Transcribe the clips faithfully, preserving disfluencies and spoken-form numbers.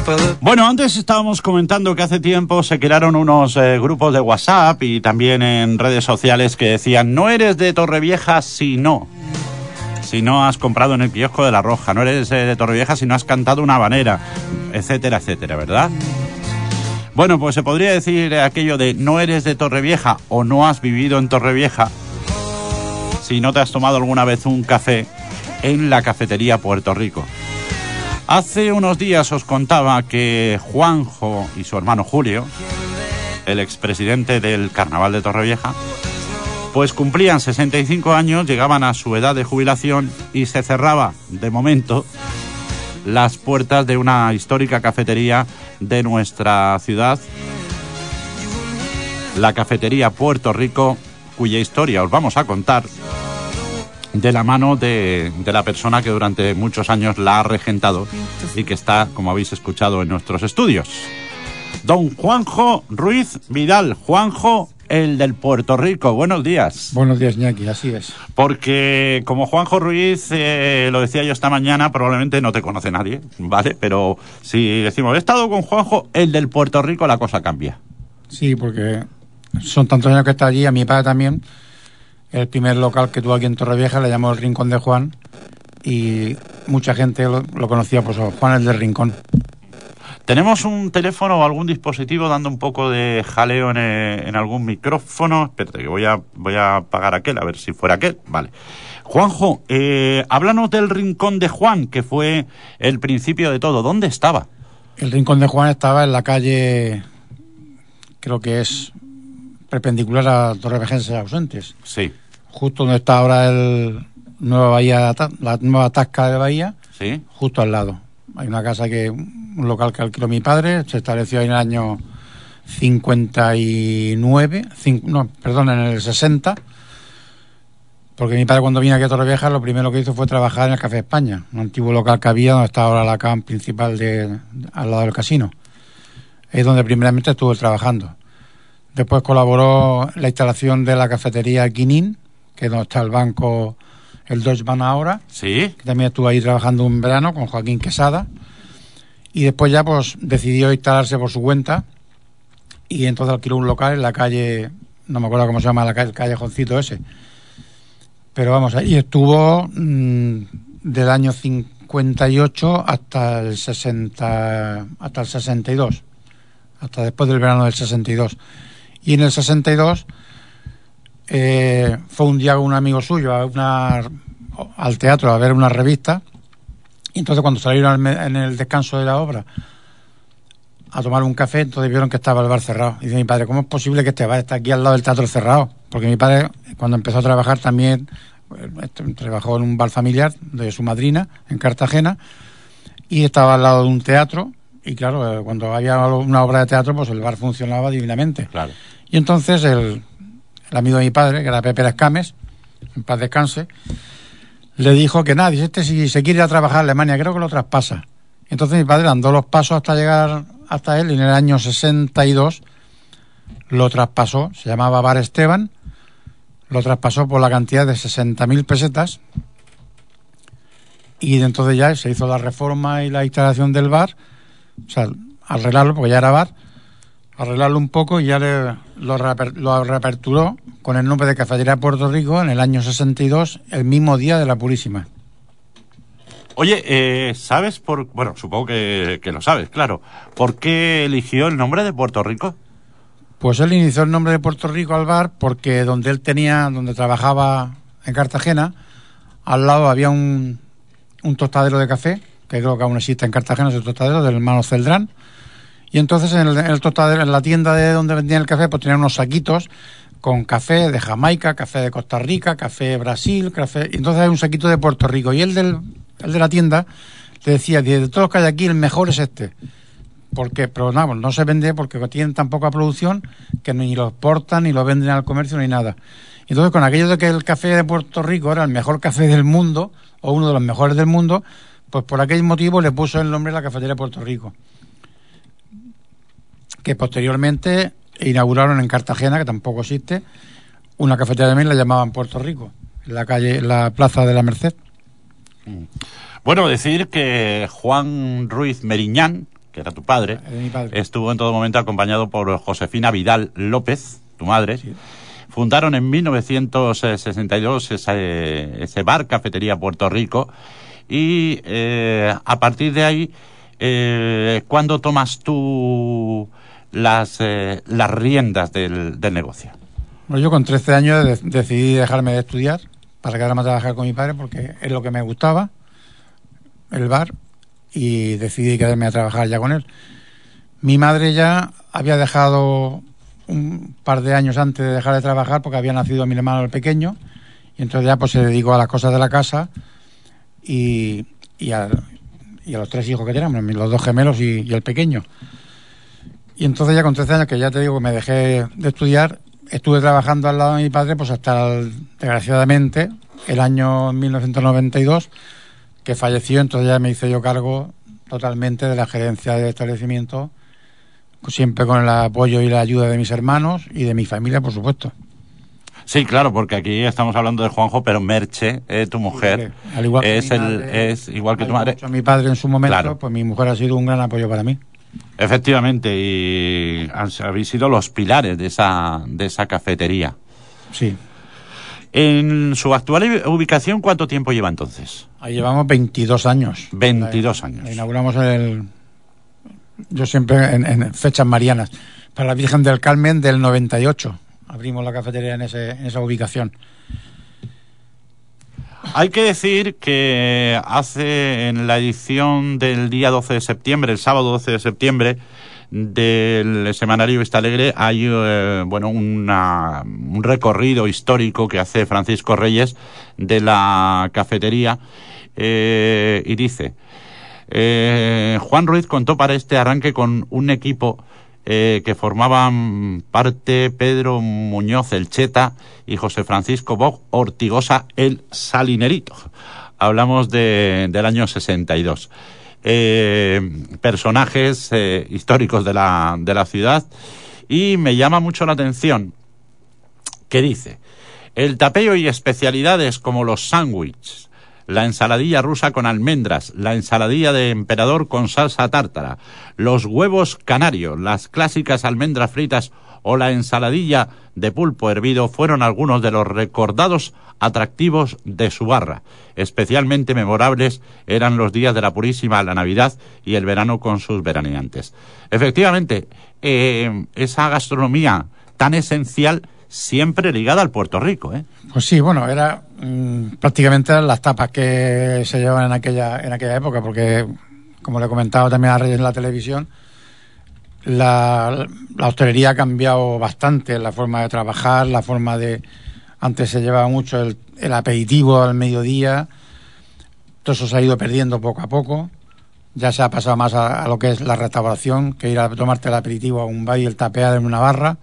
Bueno, antes estábamos comentando que hace tiempo se crearon unos eh, grupos de WhatsApp y también en redes sociales que decían: no eres de Torrevieja si no... si no has comprado en el kiosco de La Roja, no eres eh, de Torrevieja si no has cantado una habanera, etcétera, etcétera, ¿verdad? Bueno, pues se podría decir aquello de no eres de Torrevieja o no has vivido en Torrevieja si no te has tomado alguna vez un café en la cafetería Puerto Rico. Hace unos días os contaba que Juanjo y su hermano Julio, el expresidente del Carnaval de Torrevieja, pues cumplían sesenta y cinco años, llegaban a su edad de jubilación y se cerraba, de momento, las puertas de una histórica cafetería de nuestra ciudad, la cafetería Puerto Rico, cuya historia os vamos a contar de la mano de, de la persona que durante muchos años la ha regentado y que está, como habéis escuchado, en nuestros estudios. Don Juanjo Ruiz Vidal. Juanjo, el del Puerto Rico. Buenos días. Buenos días, Iñaki, así es. Porque como Juanjo Ruiz, eh, lo decía yo esta mañana, probablemente no te conoce nadie, ¿vale? Pero si decimos, he estado con Juanjo, el del Puerto Rico, la cosa cambia. Sí, porque son tantos años que está allí, a mi padre también. El primer local que tuvo aquí en Torrevieja le llamó el Rincón de Juan y mucha gente lo, lo conocía por eso, Juan el del Rincón. ¿Tenemos un teléfono o algún dispositivo dando un poco de jaleo en, eh, en algún micrófono? Espérate, que voy a, voy a apagar aquel, a ver si fuera aquel. Vale. Juanjo, eh, háblanos del Rincón de Juan, que fue el principio de todo. ¿Dónde estaba? El Rincón de Juan estaba en la calle, creo que es perpendicular a Torrevejenses Ausentes. Sí. Justo donde está ahora el nueva bahía, la nueva Tasca de Bahía. Sí. Justo al lado. Hay una casa que, un local que alquiló mi padre, se estableció ahí en el año cincuenta y nueve, cinco, no, perdón, en el sesenta, porque mi padre cuando vino aquí a Torrevieja lo primero que hizo fue trabajar en el Café España, un antiguo local que había donde está ahora la cam principal de, de, al lado del casino. Es donde primeramente estuvo trabajando. Después colaboró en la instalación de la cafetería Quinín, que es donde está el banco, el Deutsche Bank ahora. Sí. Que también estuvo ahí trabajando un verano con Joaquín Quesada. Y después ya pues decidió instalarse por su cuenta y entonces alquiló un local en la calle, no me acuerdo cómo se llama la calle, el callejoncito ese. Pero vamos, ahí estuvo mmm, del año cincuenta y ocho hasta el sesenta, hasta el sesenta y dos, hasta después del verano del sesenta y dos. Y en el sesenta y dos eh, fue un día con un amigo suyo a una, al teatro a ver una revista. Y entonces cuando salieron en el descanso de la obra a tomar un café, entonces vieron que estaba el bar cerrado. Y dice mi padre, ¿cómo es posible que este bar esté aquí al lado del teatro cerrado? Porque mi padre, cuando empezó a trabajar también, trabajó en un bar familiar de su madrina, en Cartagena, y estaba al lado de un teatro. Y claro, cuando había una obra de teatro, pues el bar funcionaba divinamente. Claro. Y entonces el, el amigo de mi padre, que era Pepe Escames, en paz descanse, le dijo que nadie, este si se quiere ir a trabajar a Alemania, creo que lo traspasa. Entonces mi padre andó los pasos hasta llegar hasta él y en el año sesenta y dos lo traspasó, se llamaba Bar Esteban, lo traspasó por la cantidad de sesenta mil pesetas y entonces ya se hizo la reforma y la instalación del bar, o sea, arreglarlo porque ya era bar, arreglarlo un poco y ya le, lo, reaper, lo reaperturó con el nombre de Cafetería Puerto Rico en el año sesenta y dos, el mismo día de la Purísima. Oye, eh, ¿sabes por...? Bueno, supongo que, que lo sabes, claro. ¿Por qué eligió el nombre de Puerto Rico? Pues él inició el nombre de Puerto Rico al bar porque donde él tenía, donde trabajaba en Cartagena, al lado había un, un tostadero de café, que creo que aún existe en Cartagena, ese tostadero del hermano Celdrán. Y entonces en el, en el tostadero, en la tienda de donde vendían el café, pues tenían unos saquitos con café de Jamaica, café de Costa Rica, café de Brasil, café... Y entonces hay un saquito de Puerto Rico. Y el del el de la tienda te decía, de todos los que hay aquí, el mejor es este. Porque, pero no, no se vende porque tienen tan poca producción que ni lo exportan, ni lo venden al comercio, ni nada. Entonces, con aquello de que el café de Puerto Rico era el mejor café del mundo, o uno de los mejores del mundo, pues por aquel motivo le puso el nombre de la Cafetería de Puerto Rico. Que posteriormente inauguraron en Cartagena, que tampoco existe, una cafetería también la llamaban Puerto Rico, en la calle, en la Plaza de la Merced. Bueno, decir que Juan Ruiz Meriñán, que era tu padre, de mi padre. Estuvo en todo momento acompañado por Josefina Vidal López, tu madre. Sí. Fundaron en mil novecientos sesenta y dos ese, ese bar, Cafetería Puerto Rico, y eh, a partir de ahí, eh, ¿cuándo tomas tú las, eh, las riendas del, del negocio? Bueno, yo con trece años de- decidí dejarme de estudiar para quedarme a trabajar con mi padre porque es lo que me gustaba, el bar, y decidí quedarme a trabajar ya con él. Mi madre ya había dejado un par de años antes de dejar de trabajar porque había nacido mi hermano el pequeño, y entonces ya pues se dedicó a las cosas de la casa y, y, a, y a los tres hijos que tenemos, los dos gemelos y, y el pequeño. Y entonces ya con trece años, que ya te digo que me dejé de estudiar, estuve trabajando al lado de mi padre pues hasta, el, desgraciadamente, el año mil novecientos noventa y dos, que falleció. Entonces ya me hice yo cargo totalmente de la gerencia del establecimiento, siempre con el apoyo y la ayuda de mis hermanos y de mi familia, por supuesto. Sí, claro, porque aquí estamos hablando de Juanjo, pero Merche, eh, tu mujer, Sí, al igual que es, mi el, madre, es igual que al tu madre. mucho a mi padre en su momento, Claro. pues mi mujer ha sido un gran apoyo para mí. Efectivamente, y has- habéis sido los pilares de esa, de esa cafetería. Sí. En su actual ubicación, ¿cuánto tiempo lleva entonces? Ahí llevamos veintidós años. veintidós La- años. La inauguramos en el... Yo siempre en, en fechas marianas. Para la Virgen del Carmen del noventa y ocho. Abrimos la cafetería en, ese, en esa ubicación. Hay que decir que hace en la edición del día doce de septiembre, el sábado doce de septiembre, del semanario Vista Alegre, hay eh, bueno una, un recorrido histórico que hace Francisco Reyes de la cafetería, eh, y dice, eh, Juan Ruiz contó para este arranque con un equipo eh, que formaban parte Pedro Muñoz el Cheta y José Francisco Bog Ortigosa el Salinerito. Hablamos de, del año sesenta y dos. Eh, personajes eh, históricos de la, de la ciudad, y me llama mucho la atención que dice: el tapeo y especialidades como los sándwiches, la ensaladilla rusa con almendras, la ensaladilla de emperador con salsa tártara, los huevos canarios, las clásicas almendras fritas o la ensaladilla de pulpo hervido fueron algunos de los recordados atractivos de su barra. Especialmente memorables eran los días de la Purísima, la Navidad y el verano con sus veraneantes. Efectivamente, eh, esa gastronomía tan esencial siempre ligada al Puerto Rico, ¿eh? Pues sí, bueno, era mmm, prácticamente eran las tapas que se llevaban en aquella, en aquella época, porque, como le he comentado también a Reyes en la televisión, la, la hostelería ha cambiado bastante, la forma de trabajar, la forma de... Antes se llevaba mucho el, el aperitivo al mediodía, todo eso se ha ido perdiendo poco a poco, ya se ha pasado más a, a lo que es la restauración, que ir a tomarte el aperitivo a un bar y el tapear en una barra.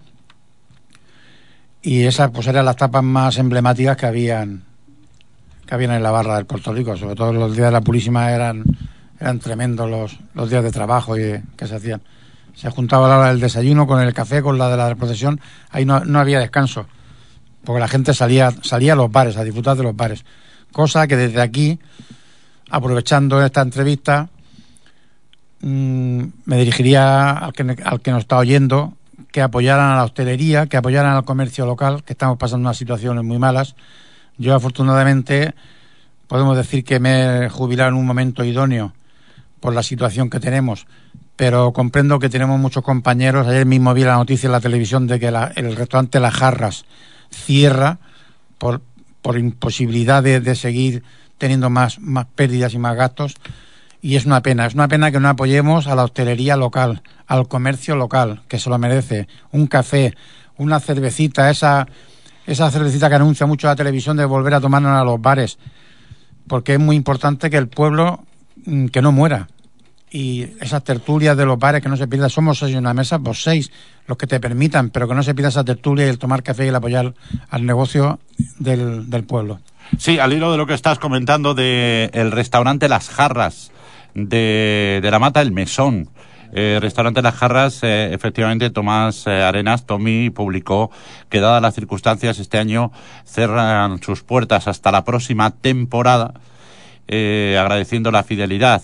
Y esas pues eran las tapas más emblemáticas que habían que habían en la barra del Puerto Rico. Sobre todo los días de la Purísima eran eran tremendos los, los días de trabajo y de, que se hacían. Se juntaba la hora del desayuno con el café, con la de la procesión. Ahí no, no había descanso, porque la gente salía salía a los bares, a disfrutar de los bares. Cosa que desde aquí, aprovechando esta entrevista, mmm, me dirigiría al que, al que nos está oyendo, que apoyaran a la hostelería, que apoyaran al comercio local, que estamos pasando unas situaciones muy malas. Yo, afortunadamente, podemos decir que me he jubilado en un momento idóneo por la situación que tenemos, pero comprendo que tenemos muchos compañeros. Ayer mismo vi la noticia en la televisión de que la, el restaurante Las Jarras cierra por, por imposibilidad de, de seguir teniendo más, más pérdidas y más gastos. Y es una pena, es una pena que no apoyemos a la hostelería local, al comercio local, que se lo merece. Un café, una cervecita, esa, esa cervecita que anuncia mucho la televisión de volver a tomarnos a los bares, porque es muy importante que el pueblo, que no muera. Y esas tertulias de los bares, que no se pierda, somos seis en una mesa, pues seis los que te permitan, pero que no se pierda esa tertulia y el tomar café y el apoyar al negocio del, del pueblo. Sí, al hilo de lo que estás comentando de el restaurante Las Jarras, de, de la Mata del Mesón. Eh, restaurante Las Jarras, eh, efectivamente, Tomás eh, Arenas, Tommy, publicó que dadas las circunstancias este año cerran sus puertas hasta la próxima temporada, eh, agradeciendo la fidelidad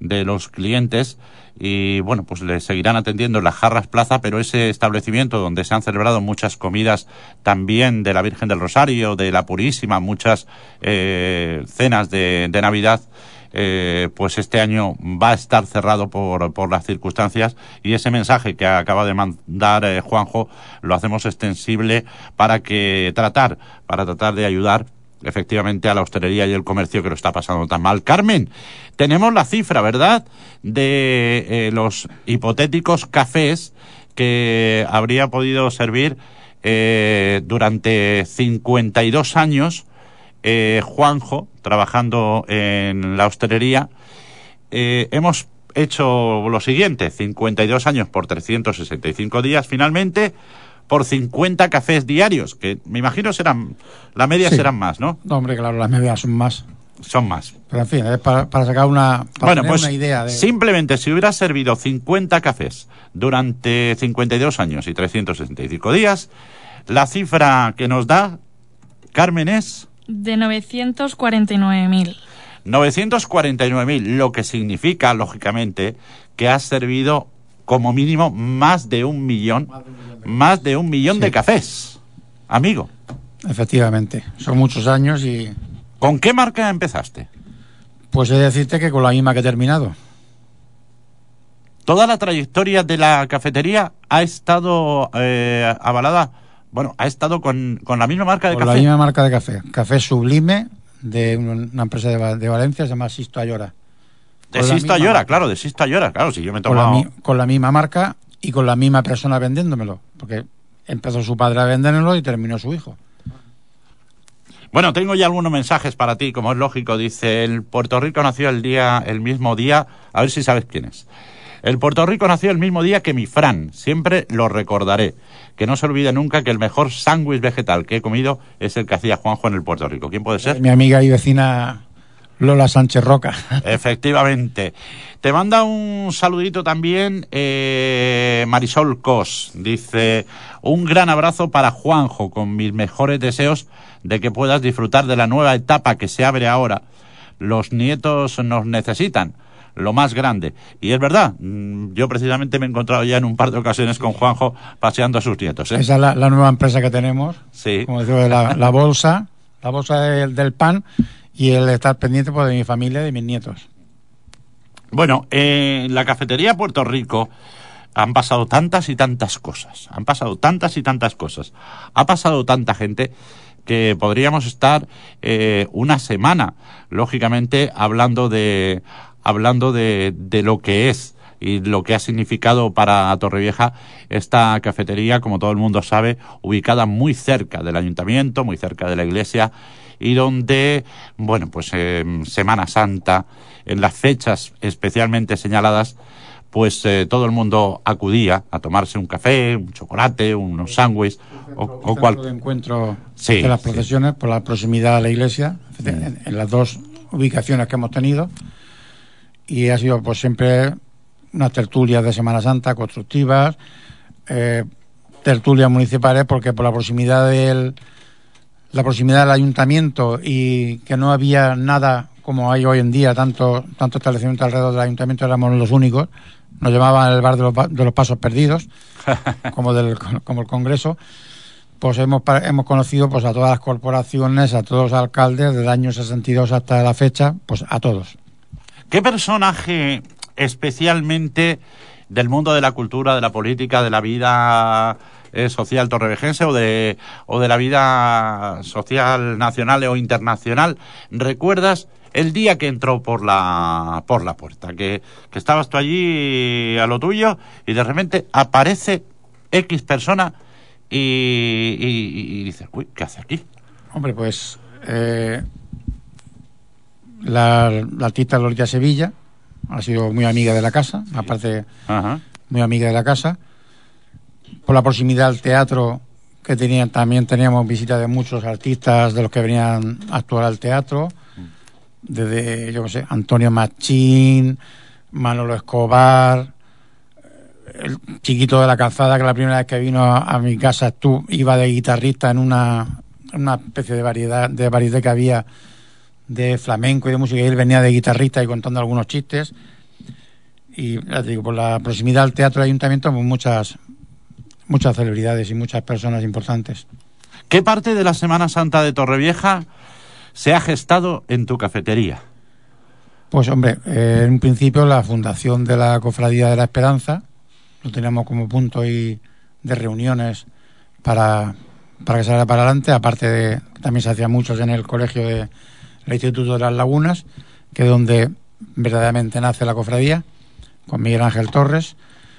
de los clientes y bueno, pues le seguirán atendiendo en las Jarras Plaza, pero ese establecimiento donde se han celebrado muchas comidas también de la Virgen del Rosario, de la Purísima, muchas eh, cenas de, de Navidad, Eh, pues este año va a estar cerrado por, por las circunstancias, y ese mensaje que acaba de mandar eh, Juanjo lo hacemos extensible para que tratar, para tratar de ayudar efectivamente a la hostelería y el comercio que lo está pasando tan mal. Carmen, tenemos la cifra, ¿verdad?, de eh, los hipotéticos cafés que habría podido servir eh, durante cincuenta y dos años Eh, Juanjo, trabajando en la hostelería. Eh, hemos hecho lo siguiente: cincuenta y dos años por trescientos sesenta y cinco días, finalmente, por cincuenta cafés diarios, que me imagino serán, la media sí. serán más, ¿no? No, hombre, claro, las medias son más. Son más. Pero en fin, es para, para sacar una, para bueno, tener pues, una idea de... simplemente si hubiera servido cincuenta cafés durante cincuenta y dos años y trescientos sesenta y cinco días, la cifra que nos da, Carmen, es... de novecientos cuarenta y nueve mil. novecientos cuarenta y nueve mil, lo que significa, lógicamente, que has servido como mínimo más de un millón, más de un millón de cafés, amigo. Efectivamente, son muchos años y... ¿Con qué marca empezaste? Pues he de decirte que con la misma que he terminado. ¿Toda la trayectoria de la cafetería ha estado eh, avalada? Bueno, ha estado con, con la misma marca de con café. Con la misma marca de café. Café Sublime, de una empresa de, de Valencia, se llama Sisto Ayora. De Sisto Ayora, claro, de Sisto Ayora, claro, si yo me he con, tomado... la, con la misma marca y con la misma persona vendiéndomelo, porque empezó su padre a vendérmelo y terminó su hijo. Bueno, tengo ya algunos mensajes para ti, como es lógico. Dice: el Puerto Rico nació el día, el mismo día, a ver si sabes quién es. El Puerto Rico nació el mismo día que mi Fran, siempre lo recordaré. Que no se olvide nunca que el mejor sándwich vegetal que he comido es el que hacía Juanjo en el Puerto Rico. ¿Quién puede ser? Mi amiga y vecina Lola Sánchez Roca. Efectivamente. Te manda un saludito también eh, Marisol Cos. Dice: un gran abrazo para Juanjo, con mis mejores deseos de que puedas disfrutar de la nueva etapa que se abre ahora. Los nietos nos necesitan, lo más grande. Y es verdad, yo precisamente me he encontrado ya en un par de ocasiones con Juanjo paseando a sus nietos, ¿eh? Esa es la, la nueva empresa que tenemos. Sí. Como decía, la, la bolsa, la bolsa del, del pan, y el estar pendiente pues, de mi familia y de mis nietos. Bueno, eh, en la cafetería Puerto Rico han pasado tantas y tantas cosas. Han pasado tantas y tantas cosas. Ha pasado tanta gente que podríamos estar eh, una semana, lógicamente, hablando de hablando de, de lo que es y lo que ha significado para Torrevieja esta cafetería, como todo el mundo sabe, ubicada muy cerca del ayuntamiento, muy cerca de la iglesia, y donde, bueno, pues en eh, Semana Santa, en las fechas especialmente señaladas, pues eh, todo el mundo acudía a tomarse un café, un chocolate, unos sándwiches o, o cual de encuentro sí, de las procesiones sí. por la proximidad a la iglesia, mm. en, en las dos ubicaciones que hemos tenido, y ha sido pues siempre unas tertulias de Semana Santa constructivas, eh, tertulias municipales, porque por la proximidad del la proximidad del ayuntamiento y que no había nada como hay hoy en día, tanto tanto establecimiento alrededor del ayuntamiento, éramos los únicos. Nos llamaban el bar de los, de los pasos perdidos, como del como el Congreso. Pues hemos hemos conocido pues a todas las corporaciones, a todos los alcaldes desde el año sesenta y dos hasta la fecha, pues a todos. ¿Qué personaje especialmente del mundo de la cultura, de la política, de la vida eh, social torrevejense o de o de la vida social nacional o internacional recuerdas el día que entró por la por la puerta, que, que estabas tú allí a lo tuyo y de repente aparece X persona y, y, y dices, uy, ¿qué hace aquí? Hombre, pues eh, la, la artista Lolita Sevilla ha sido muy amiga de la casa, sí. aparte Ajá. muy amiga de la casa. Por la proximidad al teatro que tenían, también teníamos visita de muchos artistas de los que venían a actuar al teatro, desde, yo qué sé, Antonio Machín, Manolo Escobar, el Chiquito de la Calzada, que la primera vez que vino a, a mi casa tú iba de guitarrista en una, una especie de variedad de variedad que había de flamenco y de música, y él venía de guitarrista y contando algunos chistes. y ya te digo, por la proximidad al teatro del ayuntamiento, pues muchas, muchas celebridades y muchas personas importantes. ¿Qué parte de la Semana Santa de Torrevieja se ha gestado en tu cafetería? Pues hombre, eh, en un principio la fundación de la Cofradía de la Esperanza, lo teníamos como punto y de reuniones para, para que salga para adelante, aparte de también se hacía muchos en el colegio del Instituto de las Lagunas, que es donde verdaderamente nace la cofradía, con Miguel Ángel Torres.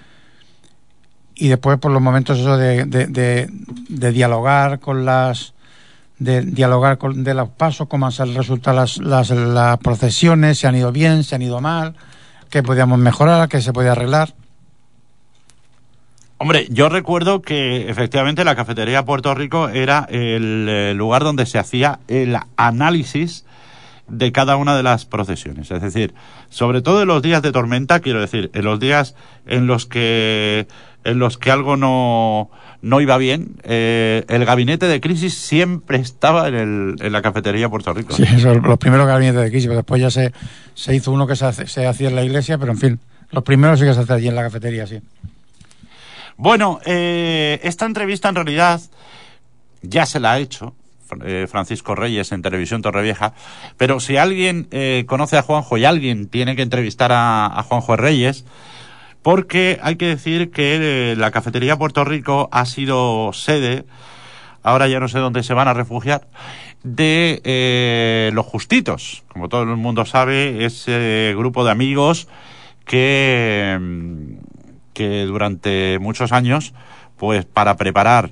Y después por los momentos eso de, de, de, de dialogar con las de dialogar con de los pasos, cómo han resultado las, las, las procesiones, si han ido bien, si han ido mal, qué podíamos mejorar, qué se podía arreglar. Hombre, yo recuerdo que efectivamente la cafetería Puerto Rico era el, el lugar donde se hacía el análisis de cada una de las procesiones. Es decir, sobre todo en los días de tormenta, quiero decir, en los días en los que en los que algo no, no iba bien, eh, el gabinete de crisis siempre estaba en, el, en la cafetería Puerto Rico. Sí, eso, los primeros gabinetes de crisis, pero después ya se, se hizo uno que se, hace, se hacía en la iglesia, pero en fin, los primeros sí que se hacen allí en la cafetería, sí. Bueno, eh, esta entrevista en realidad ya se la ha hecho eh, Francisco Reyes en Televisión Torrevieja, pero si alguien eh, conoce a Juanjo y alguien tiene que entrevistar a, a Juanjo Reyes, porque hay que decir que eh, la cafetería Puerto Rico ha sido sede, ahora ya no sé dónde se van a refugiar, de eh, Los Justitos. Como todo el mundo sabe, ese grupo de amigos que, que durante muchos años, pues para preparar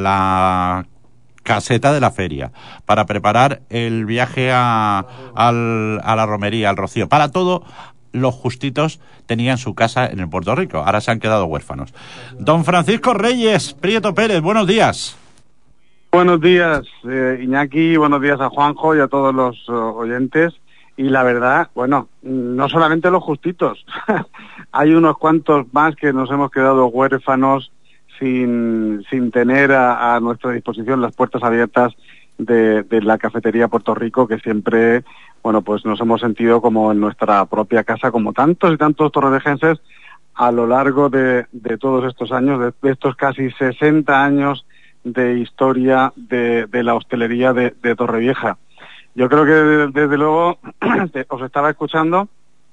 la caseta de la feria, para preparar el viaje a, al, a la romería, al Rocío, para todo, Los Justitos tenían su casa en el Puerto Rico. Ahora se han quedado huérfanos. Don Francisco Reyes Prieto Pérez, buenos días. Buenos días, eh, Iñaki, buenos días a Juanjo y a todos los uh, oyentes. Y la verdad, bueno, no solamente Los Justitos, hay unos cuantos más que nos hemos quedado huérfanos sin, sin tener a, a nuestra disposición las puertas abiertas de, de la cafetería Puerto Rico, que siempre, bueno, pues nos hemos sentido como en nuestra propia casa, como tantos y tantos torrevejenses a lo largo de, de todos estos años, de, de estos casi sesenta años de historia de, de la hostelería de, de Torrevieja. Yo creo que desde, desde luego os estaba escuchando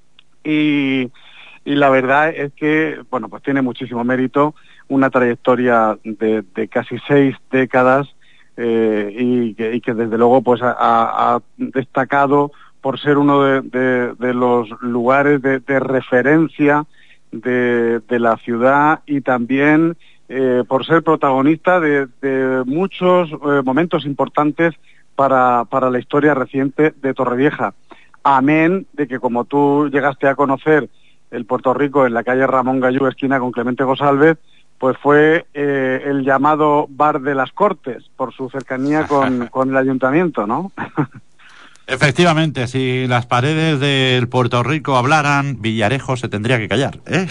y, y la verdad es que, bueno, pues tiene muchísimo mérito, una trayectoria de, de casi seis décadas eh, y, que, y que desde luego pues ha, ha destacado por ser uno de, de, de los lugares de, de referencia de, de la ciudad y también eh, por ser protagonista de, de muchos eh, momentos importantes para, para la historia reciente de Torrevieja. Amén de que, como tú llegaste a conocer el Puerto Rico en la calle Ramón Gallú, esquina con Clemente González, pues fue eh, el llamado Bar de las Cortes, por su cercanía con, con el ayuntamiento, ¿no? Efectivamente, si las paredes del Puerto Rico hablaran, Villarejo se tendría que callar, ¿eh?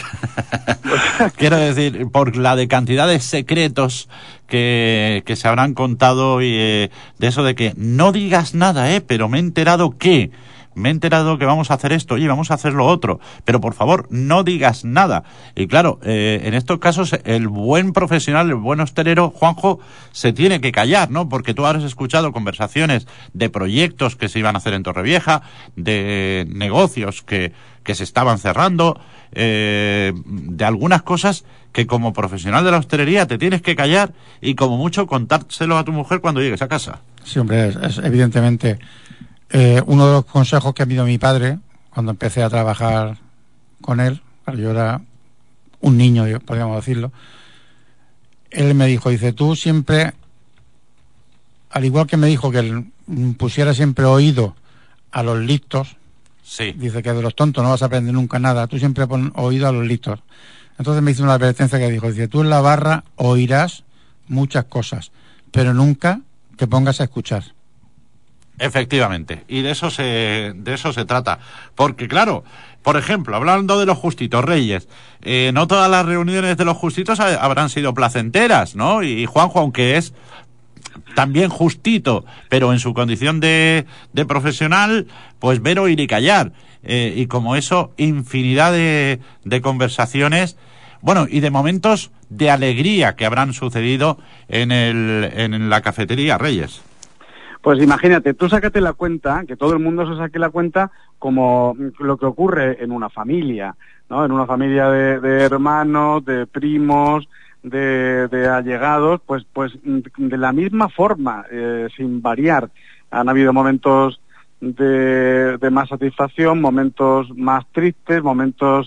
Quiero decir, por la de cantidad de secretos que, que se habrán contado y eh, de eso de que no digas nada, ¿eh? Pero me he enterado que... Me he enterado que vamos a hacer esto y vamos a hacer lo otro, pero por favor no digas nada. Y claro, eh, en estos casos el buen profesional, el buen hostelero, Juanjo, se tiene que callar, ¿no? Porque tú habrás escuchado conversaciones de proyectos que se iban a hacer en Torrevieja, de negocios que, que se estaban cerrando, eh, de algunas cosas que como profesional de la hostelería te tienes que callar y como mucho contárselo a tu mujer cuando llegues a casa. Sí, hombre, es, es evidentemente... Eh, uno de los consejos que me dio mi padre cuando empecé a trabajar con él, yo era un niño, podríamos decirlo, él me dijo, dice, tú siempre, al igual que me dijo que él pusiera siempre oído a los listos, sí. Dice que de los tontos no vas a aprender nunca nada, tú siempre pon oído a los listos. Entonces me hizo una advertencia que dijo, dice, tú en la barra oirás muchas cosas, pero nunca te pongas a escuchar. Efectivamente, y de eso se de eso se trata, porque claro, por ejemplo, hablando de Los Justitos Reyes, eh, no todas las reuniones de Los Justitos ha, habrán sido placenteras, ¿no? Y Juanjo, aunque es también justito, pero en su condición de, de profesional, pues ver, oír y callar. eh, y como eso, infinidad de, de conversaciones, bueno, y de momentos de alegría que habrán sucedido en, el, en la cafetería Reyes. Pues imagínate, tú sácate la cuenta, que todo el mundo se saque la cuenta como lo que ocurre en una familia, ¿no? En una familia de, de hermanos, de primos, de, de allegados, pues, pues de la misma forma, eh, sin variar. Han habido momentos de, de más satisfacción, momentos más tristes, momentos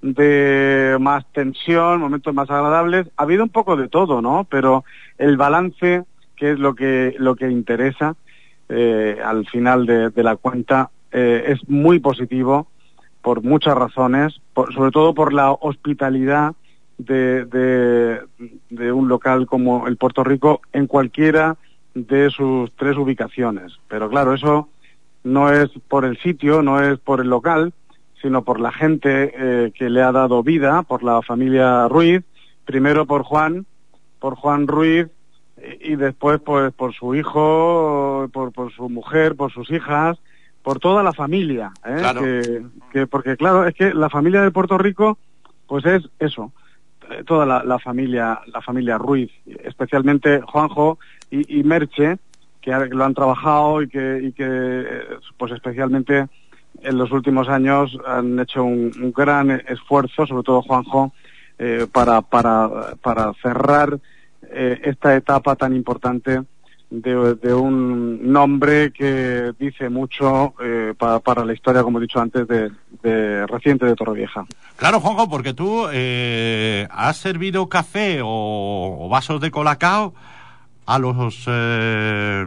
de más tensión, momentos más agradables. Ha habido un poco de todo, ¿no? Pero el balance, que es lo que, lo que interesa, Eh, al final de, de la cuenta, eh, es muy positivo por muchas razones, por, sobre todo por la hospitalidad de, de, de un local como el Puerto Rico en cualquiera de sus tres ubicaciones. Pero claro, eso no es por el sitio, no es por el local, sino por la gente eh, que le ha dado vida, por la familia Ruiz, primero por Juan, por Juan Ruiz, y después pues por su hijo, por, por su mujer, por sus hijas, por toda la familia, ¿eh? Claro. Que, que porque claro, es que la familia de Puerto Rico pues es eso, toda la, la familia la familia Ruiz, especialmente Juanjo y, y Merche, que lo han trabajado y que y que pues especialmente en los últimos años han hecho un, un gran esfuerzo, sobre todo Juanjo, eh, para para para cerrar Eh, esta etapa tan importante de, de un nombre que dice mucho eh, pa, para la historia, como he dicho antes, de, de reciente de Torrevieja. Claro, Juanjo, porque tú eh, has servido café o, o vasos de colacao a los eh,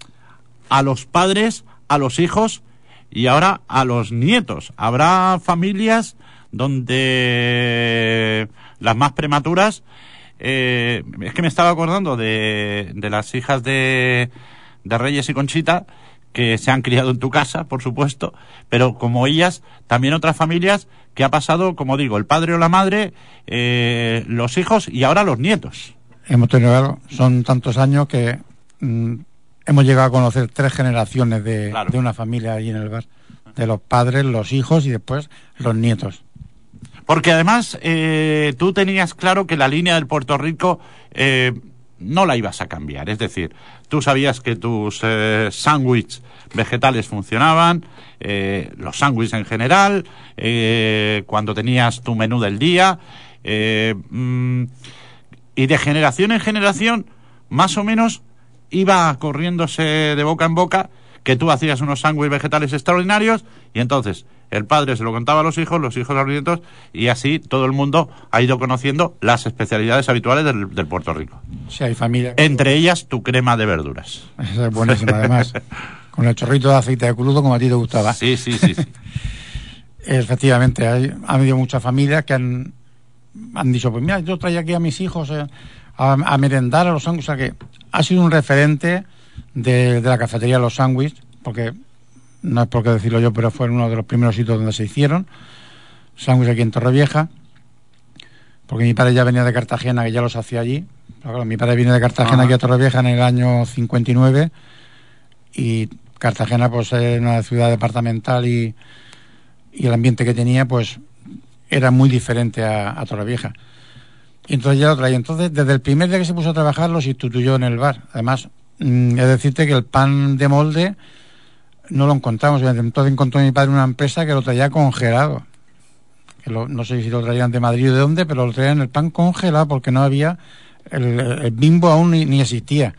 a los padres, a los hijos y ahora a los nietos. Habrá familias donde las más prematuras, Eh, es que me estaba acordando de, de las hijas de, de Reyes y Conchita, que se han criado en tu casa, por supuesto, pero como ellas, también otras familias que ha pasado, como digo, el padre o la madre, eh, los hijos y ahora los nietos. Hemos tenido, son tantos años que mm, hemos llegado a conocer tres generaciones de, claro. de una familia allí en el bar, de los padres, los hijos y después los nietos. Porque además eh, tú tenías claro que la línea del Puerto Rico eh, no la ibas a cambiar. Es decir, tú sabías que tus eh, sándwiches vegetales funcionaban, eh, los sándwiches en general, eh, cuando tenías tu menú del día, eh, mm, y de generación en generación, más o menos iba corriéndose de boca en boca que tú hacías unos sándwiches vegetales extraordinarios y entonces el padre se lo contaba a los hijos, los hijos a los nietos, y así todo el mundo ha ido conociendo las especialidades habituales del, del Puerto Rico. Sí, hay familia. Entre ellas tu crema de verduras. Esa es buenísima, además. Con el chorrito de aceite de crudo como a ti te gustaba. Sí, sí, sí, sí. Efectivamente, hay, ha habido muchas familias que han, han dicho, pues mira, yo traía aquí a mis hijos eh, a, a merendar a los sándwiches. O sea que ha sido un referente de, de la cafetería Los Sándwiches, porque no es por qué decirlo yo, pero fue uno de los primeros sitios donde se hicieron sándwiches aquí en Torrevieja, porque mi padre ya venía de Cartagena, que ya los hacía allí. Pero claro, mi padre viene de Cartagena Ajá. aquí a Torrevieja en el año cincuenta y nueve, y Cartagena pues es una ciudad departamental y, y el ambiente que tenía pues era muy diferente a, a Torrevieja. Y entonces ya lo traía. Entonces, desde el primer día que se puso a trabajar, los instituyó en el bar. Además, mmm, es decirte que el pan de molde no lo encontramos. Entonces encontró mi padre una empresa que lo traía congelado. Que lo, no sé si lo traían de Madrid o de dónde, pero lo traían el pan congelado porque no había, el, el Bimbo aún ni, ni existía.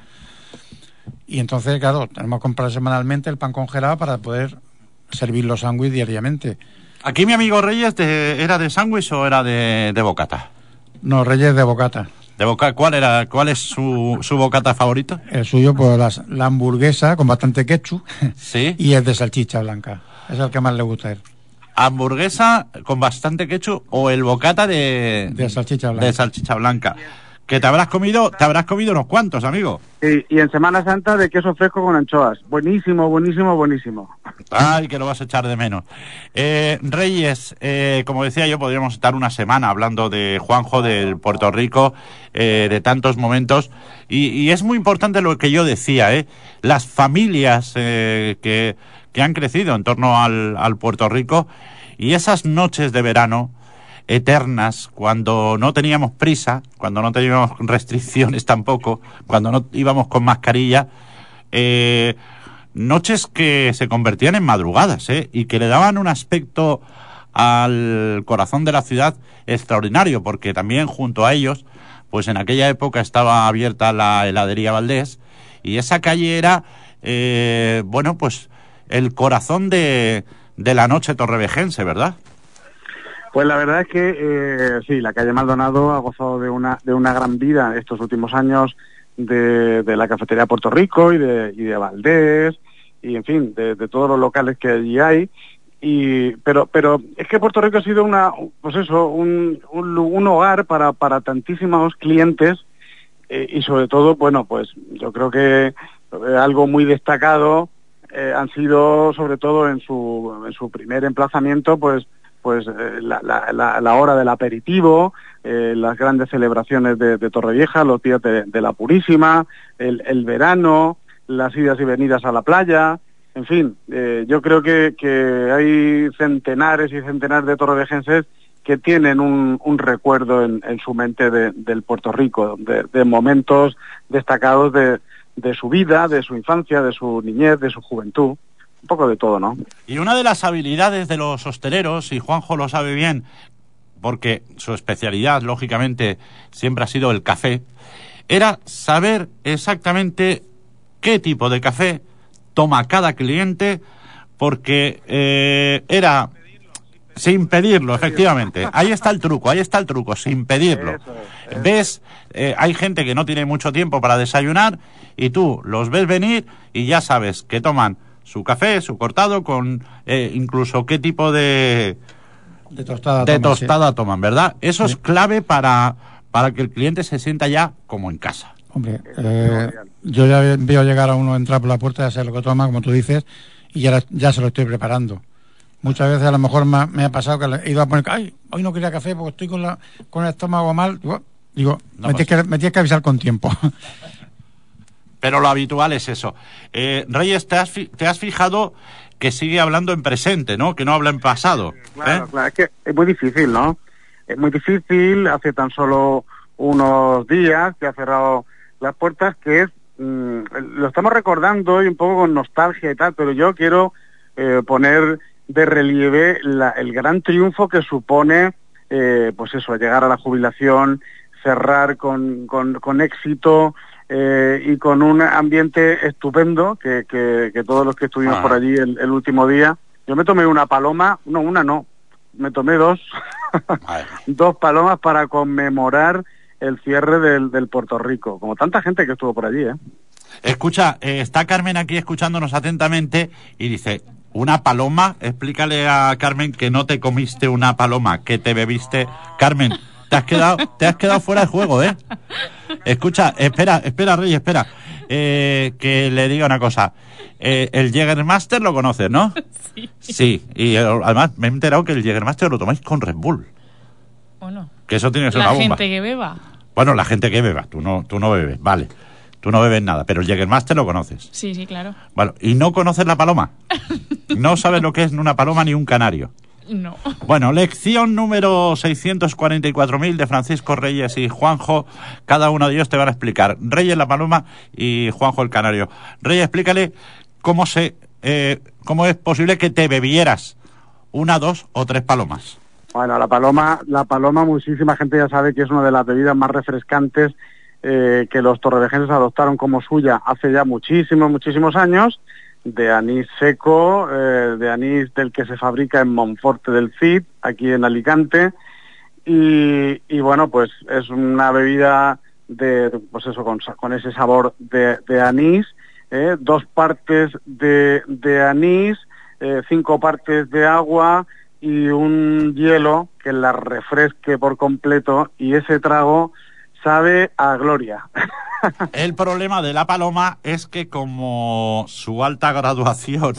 Y entonces, claro, tenemos que comprar semanalmente el pan congelado para poder servir los sándwiches diariamente. ¿Aquí mi amigo Reyes de, era de sándwich o era de, de bocata? No, Reyes de bocata. ¿De boca? ¿Cuál era? ¿Cuál es su, su bocata favorito? El suyo, pues la, la hamburguesa con bastante ketchup. Sí. Y el de salchicha blanca. Es el que más le gusta a él. ¿Hamburguesa con bastante ketchup o el bocata de, de salchicha blanca? De salchicha blanca. Que te habrás comido, te habrás comido unos cuantos, amigo. Sí, y en Semana Santa de queso fresco con anchoas. Buenísimo, buenísimo, buenísimo. Ay, que lo vas a echar de menos. Eh, Reyes, eh, como decía yo, podríamos estar una semana hablando de Juanjo, del Puerto Rico, eh, de tantos momentos. Y, y es muy importante lo que yo decía, ¿eh? Las familias eh, que, que han crecido en torno al, al Puerto Rico, y esas noches de verano eternas, cuando no teníamos prisa, cuando no teníamos restricciones tampoco, cuando no íbamos con mascarilla, eh, noches que se convertían en madrugadas, ¿eh? Y que le daban un aspecto al corazón de la ciudad extraordinario, porque también junto a ellos, pues en aquella época estaba abierta la heladería Valdés, y esa calle era, eh, bueno, pues el corazón de, de la noche torrevejense, ¿verdad? Pues la verdad es que eh, sí, la calle Maldonado ha gozado de una de una gran vida estos últimos años de, de la cafetería Puerto Rico y de, y de Valdés, y en fin, de, de todos los locales que allí hay. Y pero pero es que Puerto Rico ha sido una pues eso un, un, un hogar para, para tantísimos clientes, eh, y sobre todo, bueno, pues yo creo que eh, algo muy destacado eh, han sido, sobre todo en su en su primer emplazamiento, pues pues eh, la, la, la hora del aperitivo, eh, las grandes celebraciones de, de Torrevieja, los días de, de la Purísima, el, el verano, las idas y venidas a la playa, en fin, eh, yo creo que, que hay centenares y centenares de torrevejenses que tienen un, un recuerdo en, en su mente de, del Puerto Rico, de, de momentos destacados de, de su vida, de su infancia, de su niñez, de su juventud. Un poco de todo, ¿no? Y una de las habilidades de los hosteleros, y Juanjo lo sabe bien, porque su especialidad, lógicamente, siempre ha sido el café, era saber exactamente qué tipo de café toma cada cliente, porque eh, era sin pedirlo, efectivamente. Ahí está el truco, ahí está el truco, sin pedirlo. Eso, eso. Ves, eh, hay gente que no tiene mucho tiempo para desayunar, y tú los ves venir y ya sabes que toman su café, su cortado, con eh, incluso qué tipo de de tostada, de toman, tostada sí. toman, ¿verdad? Eso sí. es clave para, para que el cliente se sienta ya como en casa. Hombre, eh, yo ya veo llegar a uno, entrar por la puerta, ya sé lo que toma, como tú dices, y ya, ya se lo estoy preparando. Muchas veces a lo mejor me, me ha pasado que he ido a poner, ay, hoy no quería café porque estoy con, la, con el estómago mal. Digo, digo no me, tienes que, me tienes que avisar con tiempo. Pero lo habitual es eso. Eh, Reyes, ¿te has, fi- te has fijado que sigue hablando en presente, ¿no? Que no habla en pasado. Claro, ¿eh? claro, es que es muy difícil, ¿no? Es muy difícil, hace tan solo unos días que ha cerrado las puertas, que es, mmm, lo estamos recordando y un poco con nostalgia y tal, pero yo quiero eh, poner de relieve la, el gran triunfo que supone, eh, pues eso, llegar a la jubilación, cerrar con, con, con éxito, Eh, y con un ambiente estupendo que, que, que todos los que estuvimos ah. por allí el, el último día. Yo me tomé una paloma, no, una no, me tomé dos, dos palomas para conmemorar el cierre del, del Puerto Rico, como tanta gente que estuvo por allí, ¿eh? Escucha, eh, está Carmen aquí escuchándonos atentamente y dice, ¿una paloma? Explícale a Carmen que no te comiste una paloma, que te bebiste. Carmen, te has quedado, te has quedado fuera de juego, ¿eh? Escucha, espera, espera, Rey, espera. Eh, que le diga una cosa. Eh, el Jägermeister lo conoces, ¿no? Sí. Sí, y eh, además me he enterado que el Jägermeister lo tomáis con Red Bull. Bueno. Que eso tiene que ser la una bomba. La gente que beba. Bueno, la gente que beba, tú no, tú no bebes, vale. Tú no bebes nada, pero el Jägermeister lo conoces. Sí, sí, claro. Bueno, ¿y no conoces la paloma? No sabes lo que es una paloma ni un canario. No. Bueno, lección número seiscientos cuarenta y cuatro mil de Francisco Reyes y Juanjo. Cada uno de ellos te van a explicar. Reyes la paloma y Juanjo el canario. Reyes, explícale cómo se, eh, cómo es posible que te bebieras una, dos o tres palomas. Bueno, la paloma, la paloma, muchísima gente ya sabe que es una de las bebidas más refrescantes eh, que los torrevejenses adoptaron como suya hace ya muchísimos, muchísimos años. De anís seco, eh, de anís del que se fabrica en Monforte del Cid, aquí en Alicante, y, y bueno, pues es una bebida de, pues eso, con, con ese sabor de, de anís, eh, dos partes de, de anís, eh, cinco partes de agua y un hielo que la refresque por completo, y ese trago sabe a gloria. El problema de la paloma es que como su alta graduación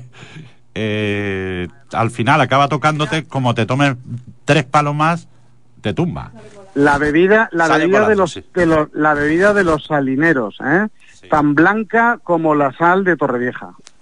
eh, al final acaba tocándote, como te tomes tres palomas, te tumba. La bebida, la Sale bebida volando, de los, sí. de los, la bebida de los salineros, ¿eh? Sí. Tan blanca como la sal de Torrevieja.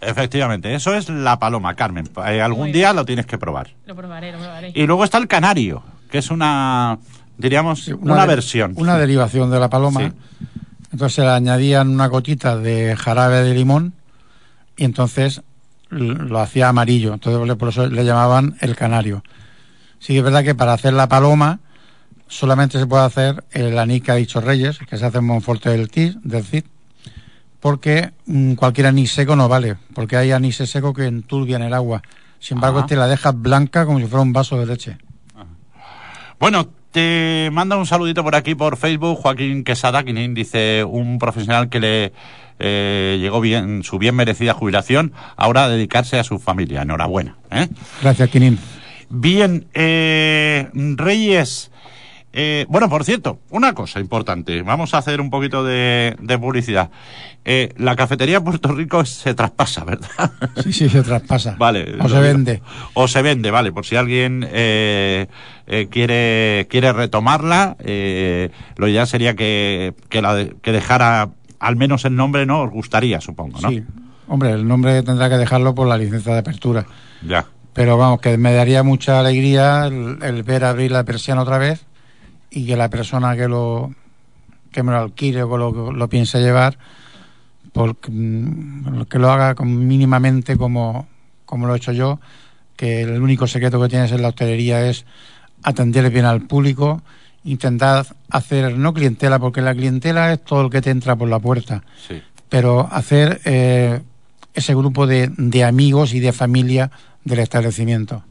Efectivamente, eso es la paloma, Carmen. Eh, algún Muy día bien. lo tienes que probar. Lo probaré, lo probaré. Y luego está el canario, que es una, diríamos, Sí, una, de- versión. Una derivación de la paloma. Sí. Entonces se le añadían una gotita de jarabe de limón y entonces l- lo hacía amarillo. Entonces por eso le llamaban el canario. Sí que es verdad que para hacer la paloma solamente se puede hacer el anís que ha dicho Reyes, que se hace en Monforte del Cid, del Cid, porque mm, cualquier anís seco no vale, porque hay anís seco que enturbian el agua. Sin embargo, Ajá. este la deja blanca como si fuera un vaso de leche. Bueno, te manda un saludito por aquí por Facebook Joaquín Quesada, quien dice un profesional que le eh, llegó bien su bien merecida jubilación, ahora a dedicarse a su familia. Enhorabuena. ¿eh? Gracias, Quinín. Bien, eh, Reyes. Eh, bueno, por cierto, una cosa importante. Vamos a hacer un poquito de, de publicidad. Eh, la cafetería Puerto Rico se traspasa, ¿verdad? Sí, sí, se traspasa. Vale. O lo se digo. vende. O se vende, vale. Por si alguien eh, eh, quiere quiere retomarla, eh, lo ideal sería que, que, la de- que dejara al menos el nombre, ¿no? Os gustaría, supongo, ¿no? Sí. Hombre, el nombre tendrá que dejarlo por la licencia de apertura. Ya. Pero vamos, que me daría mucha alegría el, el ver abrir la persiana otra vez y que la persona que lo que me lo alquile o que lo, lo piense llevar, por, mm, que lo haga con- mínimamente como, como lo he hecho yo, que el único secreto que tienes en la hostelería es atender bien al público, intentar hacer, no clientela, porque la clientela es todo el que te entra por la puerta, Sí. pero hacer eh, ese grupo de, de amigos y de familia del establecimiento.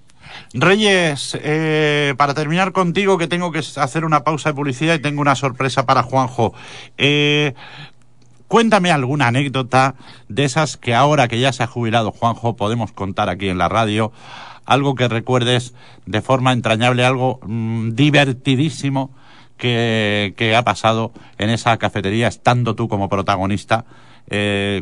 Reyes, eh, para terminar contigo, que tengo que hacer una pausa de publicidad y tengo una sorpresa para Juanjo. Eh, cuéntame alguna anécdota de esas que ahora que ya se ha jubilado Juanjo podemos contar aquí en la radio. Algo que recuerdes de forma entrañable, algo mmm, divertidísimo que, que ha pasado en esa cafetería, estando tú como protagonista, eh,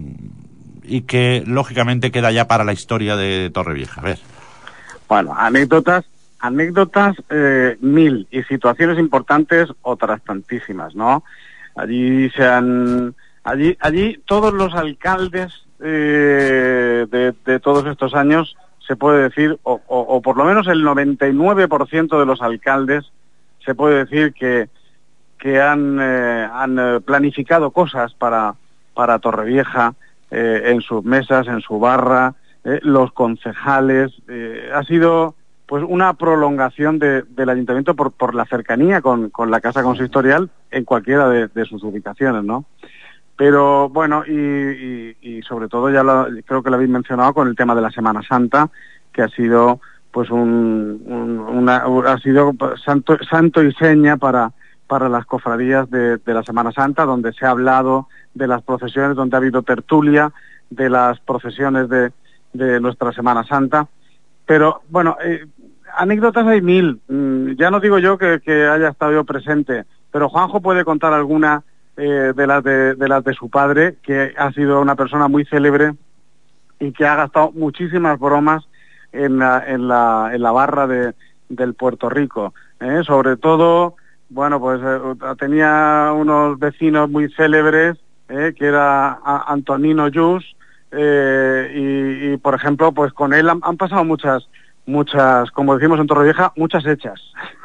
y que lógicamente queda ya para la historia de Torrevieja. A ver. Bueno, anécdotas, anécdotas eh, mil y situaciones importantes otras tantísimas, ¿no? Allí se han, allí, allí todos los alcaldes eh, de, de todos estos años, se puede decir, o, o, o por lo menos el noventa y nueve por ciento de los alcaldes, se puede decir que que han, eh, han eh, planificado cosas para para Torrevieja, eh, en sus mesas, en su barra. Eh, los concejales, eh, ha sido pues una prolongación de, del ayuntamiento por, por la cercanía con, con la casa consistorial en cualquiera de, de sus ubicaciones, ¿no? Pero bueno, y, y, y sobre todo ya lo, creo que lo habéis mencionado con el tema de la Semana Santa, que ha sido pues un, un una, ha sido santo, santo y seña para para las cofradías de, de la Semana Santa, donde se ha hablado de las procesiones, donde ha habido tertulia de las procesiones de de nuestra Semana Santa. Pero bueno, eh, anécdotas hay mil. Mm, ya no digo yo que, que haya estado yo presente, pero Juanjo puede contar alguna eh, de las de, de las de su padre, que ha sido una persona muy célebre y que ha gastado muchísimas bromas en la, en la, en la barra de, del Puerto Rico. ¿eh? Sobre todo, bueno, pues eh, tenía unos vecinos muy célebres, eh, que era a, Antonino Jus, Eh, y, y por ejemplo, pues con él han, han pasado muchas, muchas, como decimos en Torrevieja, muchas hechas.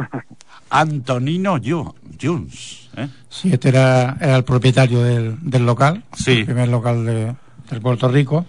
Antonino Juns, ¿eh? Sí, este era, era el propietario del, del local, Sí. el primer local de, del Puerto Rico.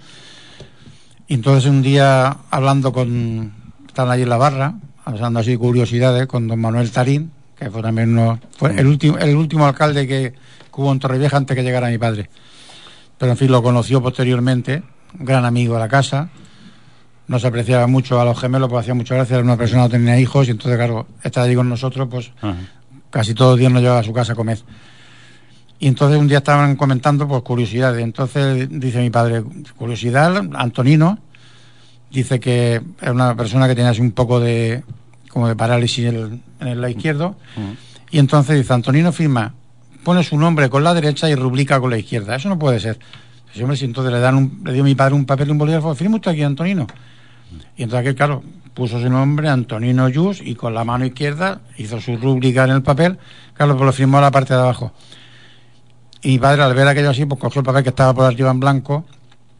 Y entonces un día, hablando con, estaban allí en la barra, hablando así curiosidades, con don Manuel Tarín, que fue también uno, fue el último, el último alcalde que, que hubo en Torrevieja antes que llegara mi padre. Pero en fin, lo conoció posteriormente, un gran amigo de la casa, no se apreciaba mucho a los gemelos, pues hacía mucha gracia, era una persona que no tenía hijos, y entonces, claro, estar allí con nosotros, pues Ajá. casi todos los días nos llevaba a su casa a comer. Y entonces un día estaban comentando, pues, curiosidades. Entonces dice mi padre, curiosidad, Antonino, dice que era una persona que tenía así un poco de, como de parálisis en el, en el lado izquierdo, Uh-huh. y entonces dice, Antonino firma, pone su nombre con la derecha y rubrica con la izquierda. Eso no puede ser. Si, hombre, si entonces le dan un, le dio a mi padre un papel y un bolígrafo, firma usted aquí, Antonino. Y entonces aquel, claro, puso su nombre, Antonino Jus, y con la mano izquierda hizo su rúbrica en el papel, claro, pues lo firmó a la parte de abajo. Y mi padre, al ver aquello así, pues cogió el papel que estaba por arriba en blanco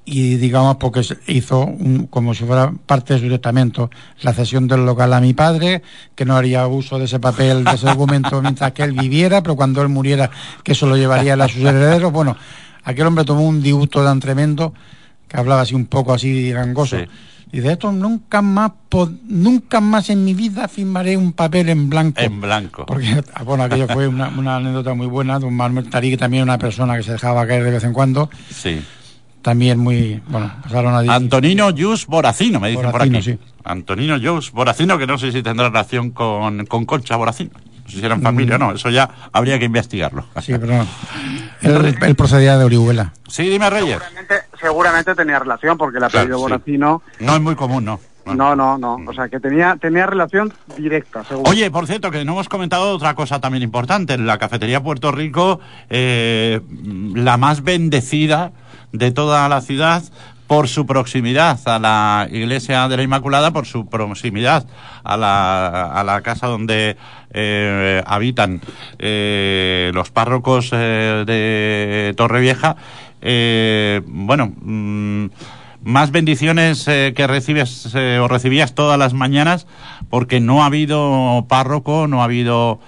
y digamos porque hizo un, como si fuera parte de su testamento la cesión del local a mi padre, que no haría uso de ese papel, de ese documento mientras que él viviera, pero cuando él muriera que eso lo llevaría a sus herederos. Bueno, aquel hombre tomó un disgusto tan tremendo que hablaba así un poco así gangoso. Sí. Y de esto nunca más nunca más en mi vida firmaré un papel en blanco. En blanco. Porque, bueno, aquello fue una, una anécdota muy buena. Don Manuel Tarí, que también una persona que se dejaba caer de vez en cuando. Sí. También muy, bueno, pasaron a... Antonino Lluís Boracino, me dicen Boracino, por aquí. Sí. Antonino Lluís Boracino, que no sé si tendrá relación con, con Concha Boracino. No sé si eran familia o no, eso ya habría que investigarlo. Sí, pero él, él procedía de Orihuela. Sí, dime, Reyes. Seguramente, seguramente tenía relación, porque el apellido claro, Boracino... Sí. No es muy común, ¿no? No, no, no. O sea, que tenía tenía relación directa, seguro. Oye, por cierto, que no hemos comentado otra cosa también importante. En la cafetería Puerto Rico, eh, la más bendecida de toda la ciudad por su proximidad a la iglesia de la Inmaculada, por su proximidad a la, a la casa donde eh, habitan eh, los párrocos eh, de Torrevieja. Eh, bueno, mmm, más bendiciones eh, que recibes eh, o recibías todas las mañanas, porque no ha habido párroco, no ha habido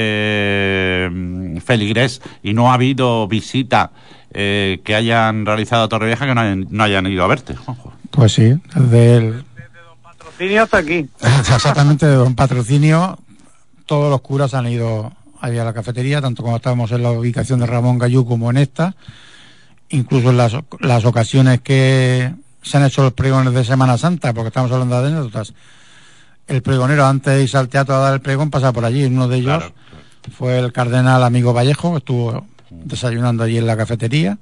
eh, feligrés y no ha habido visita Eh, que hayan realizado a Torrevieja que no hayan, no hayan ido a verte. Ojo. Pues sí, desde el... Desde Don Patrocinio hasta aquí. Exactamente, de Don Patrocinio, todos los curas han ido allí a la cafetería, tanto como estábamos en la ubicación de Ramón Gallú como en esta, incluso en las, las ocasiones que se han hecho los pregones de Semana Santa, porque estamos hablando de anécdotas. El pregonero, antes de irse al teatro a dar el pregón, pasa por allí. Uno de ellos claro, claro. fue el cardenal amigo Vallejo, que estuvo desayunando allí en la cafetería.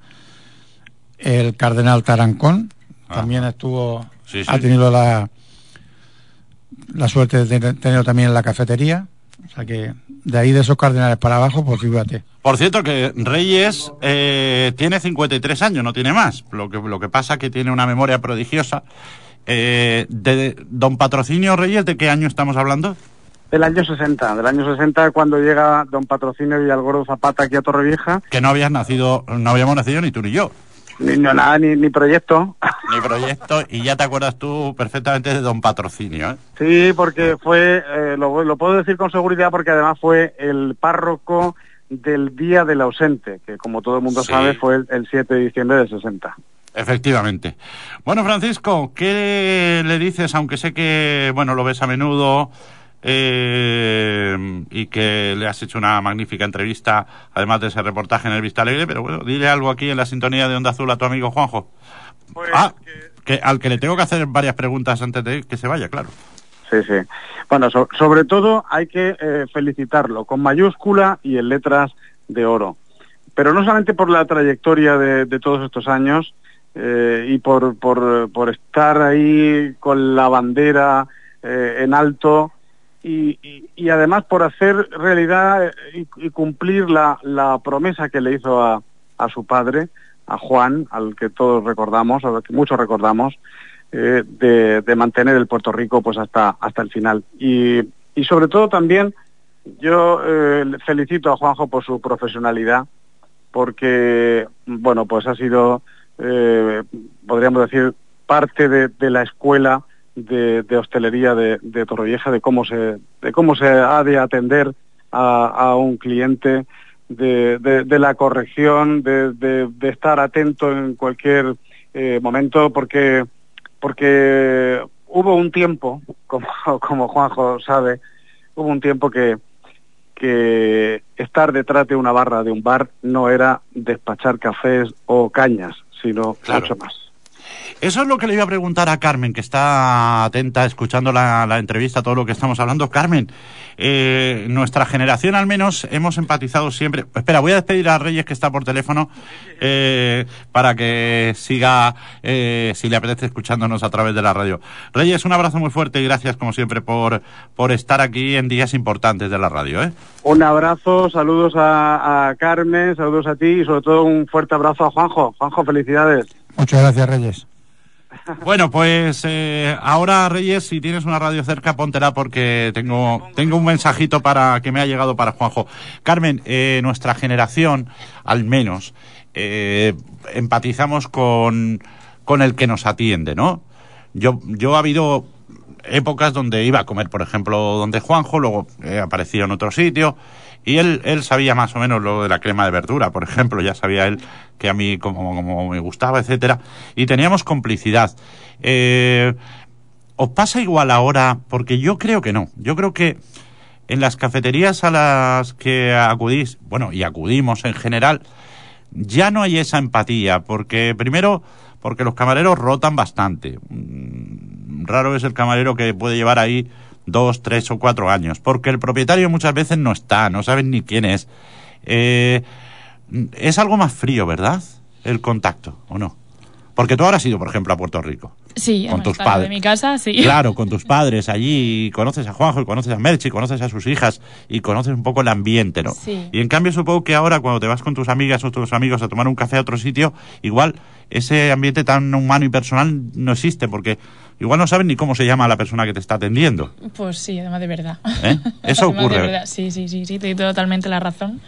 El cardenal Tarancón ah. también estuvo sí, sí. ha tenido la la suerte de tenerlo también en la cafetería, o sea que de ahí de esos cardenales para abajo, pues fíjate. Por cierto que Reyes eh, tiene cincuenta y tres años, no tiene más, lo que lo que pasa que tiene una memoria prodigiosa. eh, de Don Patrocinio Reyes, ¿de qué año estamos hablando? Del año sesenta, del año sesenta, cuando llega Don Patrocinio Villalgordo Zapata aquí a Torrevieja. Que no habías nacido, no habíamos nacido ni tú ni yo. Ni no, nada, ni, ni proyecto. Ni proyecto, y ya te acuerdas tú perfectamente de Don Patrocinio, ¿eh? Sí, porque fue, eh, lo, lo puedo decir con seguridad, porque además fue el párroco del Día del Ausente, que como todo el mundo sí. sabe fue el, el siete de diciembre del sesenta. Efectivamente. Bueno, Francisco, ¿qué le dices, aunque sé que, bueno, lo ves a menudo... Eh, y que le has hecho una magnífica entrevista, además de ese reportaje en el Vista Alegre, pero bueno, dile algo aquí en la sintonía de Onda Azul a tu amigo Juanjo. Pues ah, que... que al que le tengo que hacer varias preguntas antes de que se vaya, claro. Sí, sí. Bueno, so, sobre todo hay que eh, felicitarlo con mayúscula y en letras de oro. Pero no solamente por la trayectoria de, de todos estos años eh, y por, por, por estar ahí con la bandera eh, en alto, Y, y, y además por hacer realidad y, y cumplir la, la promesa que le hizo a, a su padre, a Juan, al que todos recordamos, al que muchos recordamos, eh, de, de mantener el Puerto Rico pues hasta hasta el final. Y, y sobre todo también yo eh, felicito a Juanjo por su profesionalidad, porque bueno, pues ha sido, eh, podríamos decir, parte de, de la escuela De, de hostelería de, de Torrevieja, de cómo se de cómo se ha de atender a, a un cliente, de, de, de la corrección, de, de, de estar atento en cualquier eh, momento, porque porque hubo un tiempo, como, como Juanjo sabe, hubo un tiempo que que estar detrás de una barra de un bar no era despachar cafés o cañas, sino claro. mucho más. Eso es lo que le iba a preguntar a Carmen, que está atenta, escuchando la, la entrevista, todo lo que estamos hablando. Carmen, eh, nuestra generación al menos hemos empatizado siempre... Espera, voy a despedir a Reyes, que está por teléfono, eh, para que siga, eh, si le apetece, escuchándonos a través de la radio. Reyes, un abrazo muy fuerte y gracias, como siempre, por, por estar aquí en días importantes de la radio, ¿eh? Un abrazo, saludos a, a Carmen, saludos a ti y sobre todo un fuerte abrazo a Juanjo. Juanjo, felicidades. Muchas gracias, Reyes. Bueno, pues eh, ahora, Reyes, si tienes una radio cerca, póntela, porque tengo tengo un mensajito para que me ha llegado para Juanjo. Carmen, eh, nuestra generación, al menos, eh, empatizamos con, con el que nos atiende, ¿no? Yo, yo ha habido épocas donde iba a comer, por ejemplo, donde Juanjo, luego he aparecido en otro sitio, y él, él sabía más o menos lo de la crema de verdura, por ejemplo, ya sabía él que a mí como, como me gustaba, etcétera, y teníamos complicidad. Eh, ¿Os pasa igual ahora? Porque yo creo que no. Yo creo que en las cafeterías a las que acudís, bueno, y acudimos en general, ya no hay esa empatía, porque primero, porque los camareros rotan bastante. Raro es el camarero que puede llevar ahí dos, tres o cuatro años, porque el propietario muchas veces no está, no saben ni quién es. Eh, es algo más frío, ¿verdad? El contacto, ¿o no? Porque tú ahora has ido, por ejemplo, a Puerto Rico. Sí, con tus estado padres. De mi casa, sí. Claro, con tus padres allí, y conoces a Juanjo, y conoces a Merche, y conoces a sus hijas, y conoces un poco el ambiente, ¿no? Sí. Y en cambio supongo que ahora cuando te vas con tus amigas o tus amigos a tomar un café a otro sitio, igual ese ambiente tan humano y personal no existe, porque igual no saben ni cómo se llama la persona que te está atendiendo. Pues sí, además de verdad. ¿Eh? Eso Además ocurre. de verdad. Sí, sí, sí, sí, te doy totalmente la razón.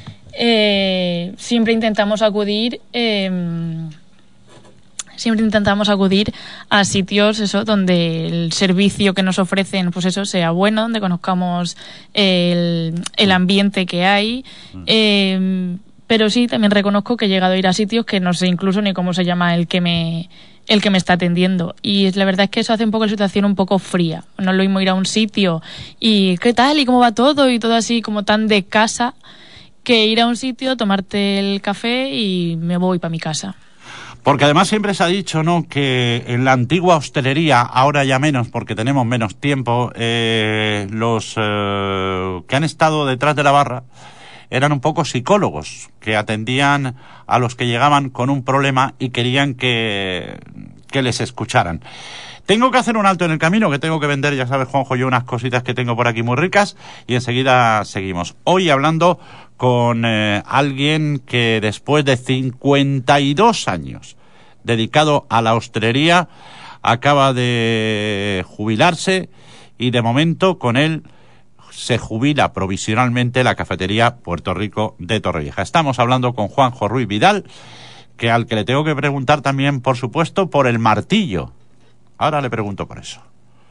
Eh, siempre intentamos acudir... Eh, Siempre intentamos acudir a sitios eso donde el servicio que nos ofrecen pues eso sea bueno, donde conozcamos el, el ambiente que hay. Eh, pero sí, también reconozco que he llegado a ir a sitios que no sé incluso ni cómo se llama el que me el que me está atendiendo. Y la verdad es que eso hace un poco la situación un poco fría. No es lo mismo ir a un sitio y ¿qué tal? ¿Y cómo va todo? Y todo así como tan de casa, que ir a un sitio, tomarte el café y me voy para mi casa. Porque además siempre se ha dicho, ¿no?, que en la antigua hostelería, ahora ya menos porque tenemos menos tiempo, eh, los eh, que han estado detrás de la barra eran un poco psicólogos, que atendían a los que llegaban con un problema y querían que, que les escucharan. Tengo que hacer un alto en el camino, que tengo que vender, ya sabes, Juanjo, yo unas cositas que tengo por aquí muy ricas, y enseguida seguimos. Hoy hablando con eh, alguien que después de cincuenta y dos años dedicado a la hostelería, acaba de jubilarse, y de momento con él se jubila provisionalmente la cafetería Puerto Rico de Torrevieja. Estamos hablando con Juanjo Ruiz Vidal, que al que le tengo que preguntar también, por supuesto, por el martillo. Ahora le pregunto por eso.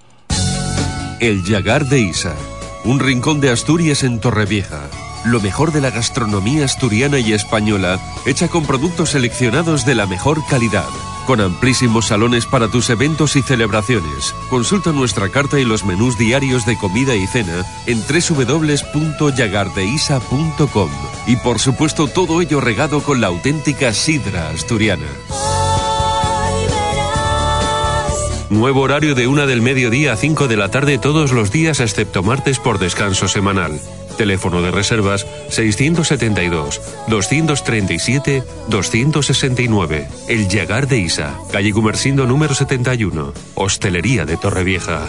El Llagar de Isa, un rincón de Asturias en Torrevieja. Lo mejor de la gastronomía asturiana y española, hecha con productos seleccionados de la mejor calidad. Con amplísimos salones para tus eventos y celebraciones. Consulta nuestra carta y los menús diarios de comida y cena en doble u doble u doble u punto llagar de isa punto com. Y por supuesto todo ello regado con la auténtica sidra asturiana. Nuevo horario de una del mediodía a cinco de la tarde todos los días excepto martes por descanso semanal. Teléfono de reservas seiscientos setenta y dos, doscientos treinta y siete, doscientos sesenta y nueve. El Llagar de Isa, calle Gumersindo número setenta y uno. Hostelería de Torrevieja.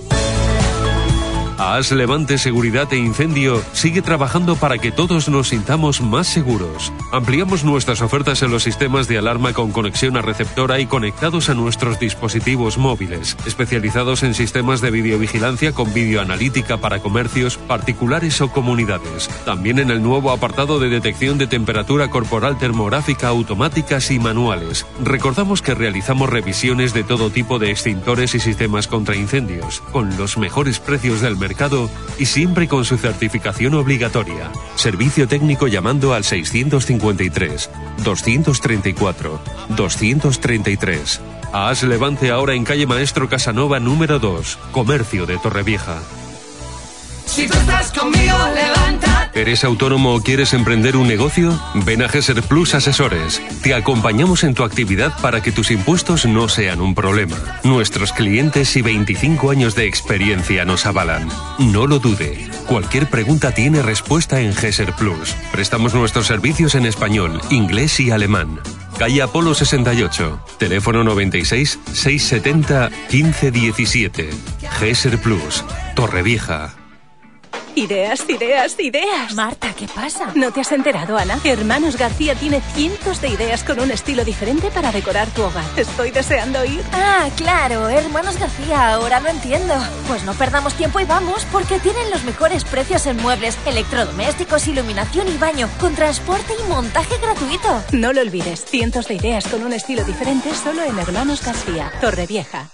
A As Levante Seguridad e Incendio sigue trabajando para que todos nos sintamos más seguros. Ampliamos nuestras ofertas en los sistemas de alarma con conexión a receptora y conectados a nuestros dispositivos móviles, especializados en sistemas de videovigilancia con videoanalítica para comercios, particulares o comunidades. También en el nuevo apartado de detección de temperatura corporal termográfica automáticas y manuales. Recordamos que realizamos revisiones de todo tipo de extintores y sistemas contra incendios, con los mejores precios del mercado mercado y siempre con su certificación obligatoria. Servicio técnico llamando al seiscientos cincuenta y tres, doscientos treinta y cuatro, doscientos treinta y tres. A As Levante ahora en calle Maestro Casanova número dos, Comercio de Torrevieja. Si tú estás conmigo, levántate. ¿Eres autónomo o quieres emprender un negocio? Ven a Geser Plus Asesores. Te acompañamos en tu actividad para que tus impuestos no sean un problema. Nuestros clientes y veinticinco años de experiencia nos avalan. No lo dude. Cualquier pregunta tiene respuesta en Geser Plus. Prestamos nuestros servicios en español, inglés y alemán. Calle Apolo sesenta y ocho. Teléfono noventa y seis, seiscientos setenta, quince diecisiete. Geser Plus. Torrevieja. Ideas, ideas, ideas. Marta, ¿qué pasa? ¿No te has enterado, Ana? Hermanos García tiene cientos de ideas con un estilo diferente para decorar tu hogar. Estoy deseando ir. Ah, claro, Hermanos García, ahora lo entiendo. Pues no perdamos tiempo y vamos, porque tienen los mejores precios en muebles, electrodomésticos, iluminación y baño, con transporte y montaje gratuito. No lo olvides, cientos de ideas con un estilo diferente solo en Hermanos García, Torrevieja.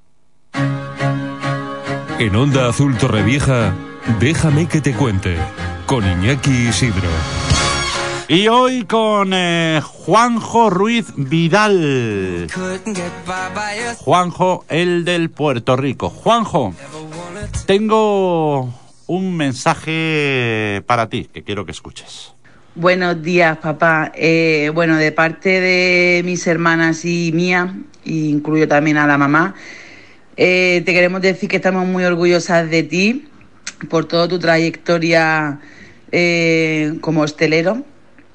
En Onda Azul Torrevieja, déjame que te cuente, con Iñaki Isidro. Y hoy con eh, Juanjo Ruiz Vidal. Juanjo, el del Puerto Rico. Juanjo, tengo un mensaje para ti que quiero que escuches. Buenos días, papá. Eh, bueno, de parte de mis hermanas y mía, incluyo también a la mamá, eh, te queremos decir que estamos muy orgullosas de ti por toda tu trayectoria eh, como hostelero.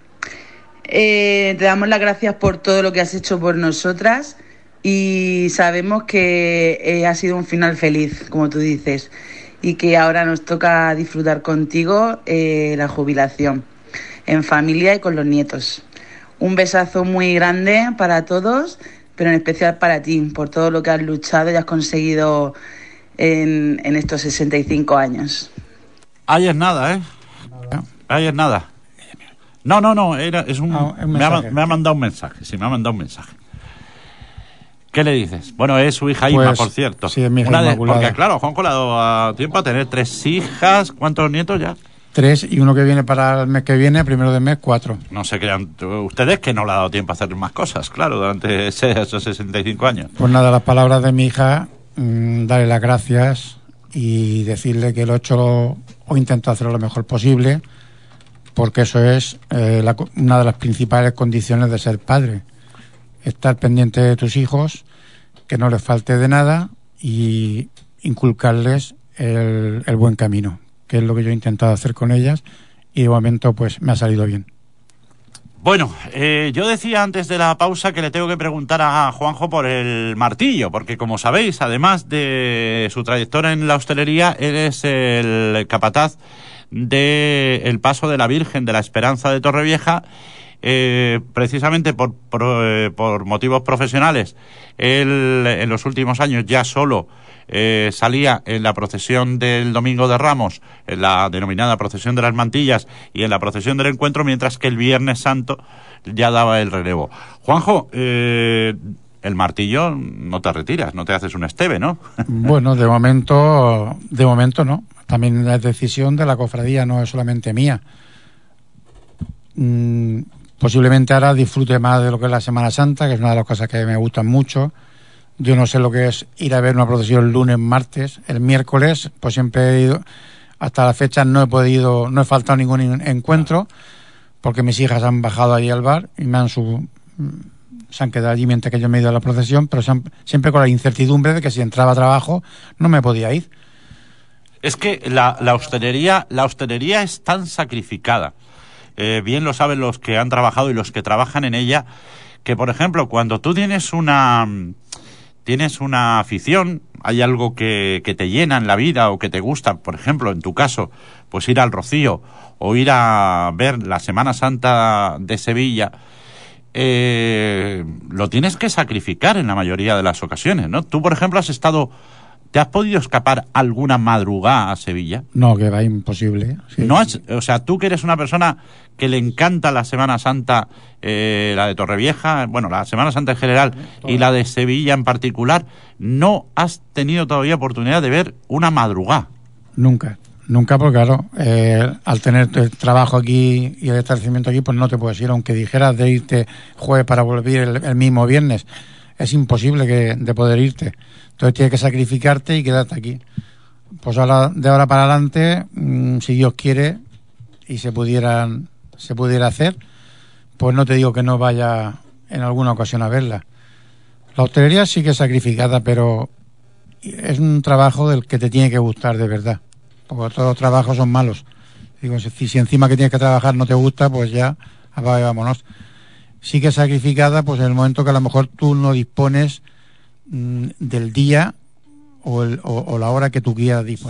Eh, te damos las gracias por todo lo que has hecho por nosotras y sabemos que eh, ha sido un final feliz, como tú dices, y que ahora nos toca disfrutar contigo eh, la jubilación, en familia y con los nietos. Un besazo muy grande para todos, pero en especial para ti, por todo lo que has luchado y has conseguido en, en estos sesenta y cinco años. Ahí es nada, ¿eh? Ahí es nada. No, no, no, era, es un, Ah, un me, ha, mensaje. me ha mandado un mensaje, sí, me ha mandado un mensaje. ¿Qué le dices? Bueno, es su hija Inma, Pues, por cierto. sí, es mi hija Una de- Inmaculada. porque claro, Juanjo le ha dado a tiempo a tener tres hijas. ¿Cuántos nietos ya? Tres y uno que viene para el mes que viene, primero de mes, cuatro. No se crean ustedes que no le ha dado tiempo a hacer más cosas, claro, durante ese- esos sesenta y cinco años. Pues nada, las palabras de mi hija, mmm, darle las gracias y decirle que lo he hecho o intento hacerlo lo mejor posible, porque eso es eh, la, una de las principales condiciones de ser padre. Estar pendiente de tus hijos, que no les falte de nada y inculcarles el, el buen camino, que es lo que yo he intentado hacer con ellas y de momento pues me ha salido bien. Bueno, eh, yo decía antes de la pausa que le tengo que preguntar a Juanjo por el martillo, porque como sabéis, además de su trayectoria en la hostelería, él es el capataz de el Paso de la Virgen de la Esperanza de Torrevieja. Eh, precisamente por, por, eh, por motivos profesionales, él en los últimos años ya solo eh, salía en la procesión del Domingo de Ramos, en la denominada procesión de las mantillas y en la procesión del encuentro, mientras que el Viernes Santo ya daba el relevo. Juanjo, eh, el martillo no te retiras, no te haces un esteve, ¿no? Bueno, de momento, de momento no. También la decisión de la cofradía no es solamente mía. Mm, posiblemente ahora disfrute más de lo que es la Semana Santa, que es una de las cosas que me gustan mucho. Yo no sé lo que es ir a ver una procesión el lunes, martes, el miércoles, pues siempre he ido, hasta la fecha no he podido, no he faltado ningún en- encuentro, porque mis hijas han bajado ahí al bar y me han su, se han quedado allí mientras que yo me he ido a la procesión, pero siempre, siempre con la incertidumbre de que si entraba a trabajo no me podía ir. Es que la, la hostelería, la hostelería es tan sacrificada. Eh, bien lo saben los que han trabajado y los que trabajan en ella, que por ejemplo, cuando tú tienes una tienes una afición, hay algo que, que te llena en la vida o que te gusta, por ejemplo, en tu caso, pues ir al Rocío o ir a ver la Semana Santa de Sevilla, eh, lo tienes que sacrificar en la mayoría de las ocasiones, ¿no? Tú, por ejemplo, has estado... ¿Te has podido escapar alguna madrugada a Sevilla? No, que va imposible. Sí. No has, o sea, tú que eres una persona que le encanta la Semana Santa, eh, la de Torrevieja, bueno, la Semana Santa en general y la de Sevilla en particular, no has tenido todavía oportunidad de ver una madrugada. Nunca, nunca, porque claro, eh, al tener el trabajo aquí y el establecimiento aquí, pues no te puedes ir, aunque dijeras de irte jueves para volver el, el mismo viernes. Es imposible que, de poder irte. Entonces tienes que sacrificarte y quedarte aquí. Pues ahora, de ahora para adelante, mmm, si Dios quiere y se pudieran, se pudiera hacer, pues no te digo que no vaya en alguna ocasión a verla. La hostelería sí que es sacrificada, pero es un trabajo del que te tiene que gustar de verdad, porque todos los trabajos son malos. Digo, si, si encima que tienes que trabajar no te gusta, pues ya, apaga y vámonos. Sí que es sacrificada, pues en el momento que a lo mejor tú no dispones mmm, del día o, el, o, o la hora que tú quieras disponer.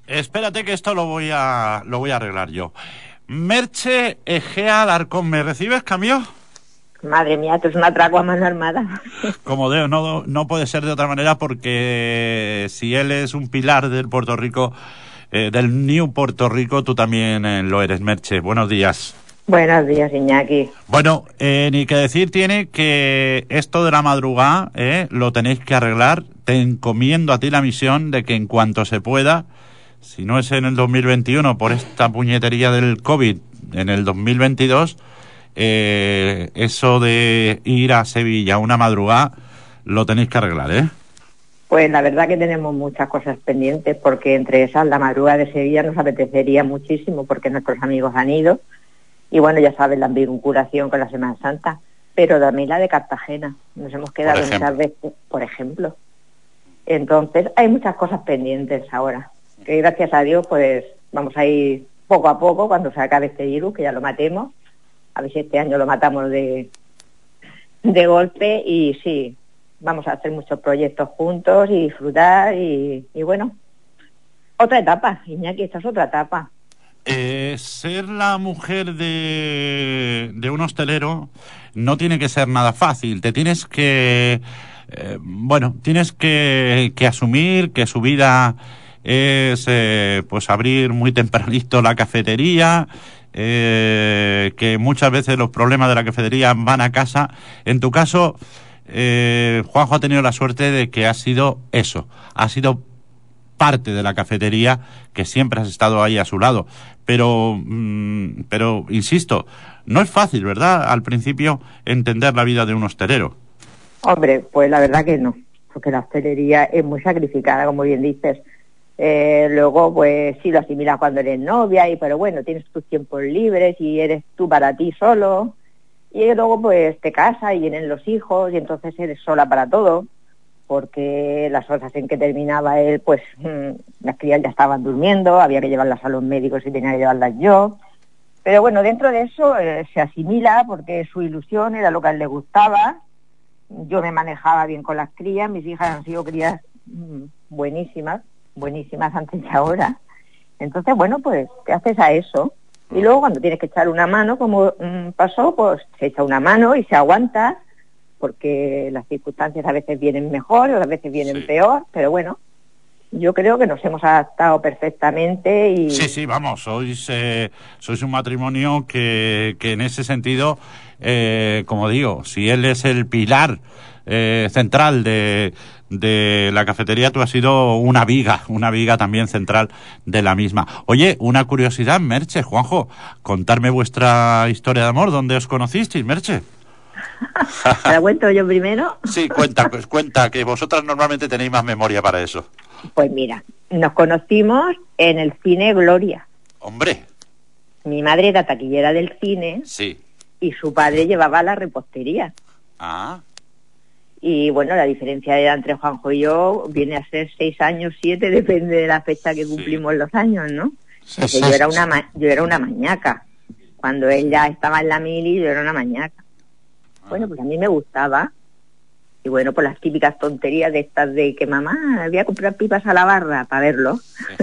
Espérate que esto lo voy a lo voy a arreglar yo. Merche Egea Alarcón, ¿me recibes, cambio? Madre mía, esto es una atraco a mano armada. Como de, no, no puede ser de otra manera, porque si él es un pilar del Puerto Rico, eh, del New Puerto Rico, tú también eh, lo eres, Merche. Buenos días. Buenos días, Iñaki. Bueno, eh, ni que decir tiene que esto de la madrugada eh, lo tenéis que arreglar. Te encomiendo a ti la misión de que en cuanto se pueda, si no es en el dos mil veintiuno por esta puñetería del COVID, en el dos mil veintidós, eh, eso de ir a Sevilla una madrugada lo tenéis que arreglar, ¿eh? Pues la verdad que tenemos muchas cosas pendientes, porque entre esas la madrugada de Sevilla nos apetecería muchísimo, porque nuestros amigos han ido, y bueno, ya sabes, la vinculación con la Semana Santa, pero también la de Cartagena, nos hemos quedado muchas veces, por ejemplo. Entonces hay muchas cosas pendientes ahora, que gracias a Dios pues vamos a ir poco a poco cuando se acabe este virus, que ya lo matemos, a ver si este año lo matamos de, de golpe, y sí, vamos a hacer muchos proyectos juntos y disfrutar, y, y bueno, otra etapa, Iñaki, esta es otra etapa. Eh, ser la mujer de, de un hostelero no tiene que ser nada fácil, te tienes que... Eh, bueno, tienes que, que asumir que su vida es eh, pues abrir muy tempranito la cafetería, eh, que muchas veces los problemas de la cafetería van a casa. En tu caso, eh, Juanjo ha tenido la suerte de que ha sido eso, ha sido parte de la cafetería, que siempre has estado ahí a su lado, pero mmm, pero insisto, no es fácil, ¿verdad?, al principio entender la vida de un hostelero. Hombre, pues la verdad que no, porque la hostelería es muy sacrificada, como bien dices. Eh, luego, pues sí lo asimilas cuando eres novia, y pero bueno, tienes tus tiempos libres y eres tú para ti solo. Y luego, pues te casas y vienen los hijos, y entonces eres sola para todo, porque las horas en que terminaba él, pues mmm, las crías ya estaban durmiendo, había que llevarlas a los médicos y tenía que llevarlas yo. Pero bueno, dentro de eso eh, se asimila, porque su ilusión era lo que a él le gustaba. Yo me manejaba bien con las crías, mis hijas han sido crías mmm, buenísimas, buenísimas antes y ahora. Entonces, bueno, pues te haces a eso. Y luego cuando tienes que echar una mano, como mmm, pasó, pues se echa una mano y se aguanta, porque las circunstancias a veces vienen mejor, otras veces vienen sí. peor, pero bueno, yo creo que nos hemos adaptado perfectamente y... Sí, sí, vamos, sois, eh, sois un matrimonio que, que en ese sentido, eh, como digo, si él es el pilar eh, central de, de la cafetería, tú has sido una viga, una viga también central de la misma. Oye, una curiosidad, Merche, Juanjo, contarme vuestra historia de amor, ¿dónde os conocisteis, Merche? ¿Te la cuento yo primero? Sí, cuenta, pues cuenta, que vosotras normalmente tenéis más memoria para eso. Pues mira, nos conocimos en el cine Gloria. Hombre. Mi madre era taquillera del cine. Sí. Y su padre llevaba la repostería. Ah. Y bueno, la diferencia era entre Juanjo y yo viene a ser seis años, siete, depende de la fecha que cumplimos sí. los años, ¿no? Sí, Porque sí, yo era una ma- yo era una mañaca. Cuando él ya estaba en la mili, yo era una mañaca. Ah. Bueno, pues a mí me gustaba. Y bueno, pues las típicas tonterías de estas de que mamá, voy a comprar pipas a la barra para verlo.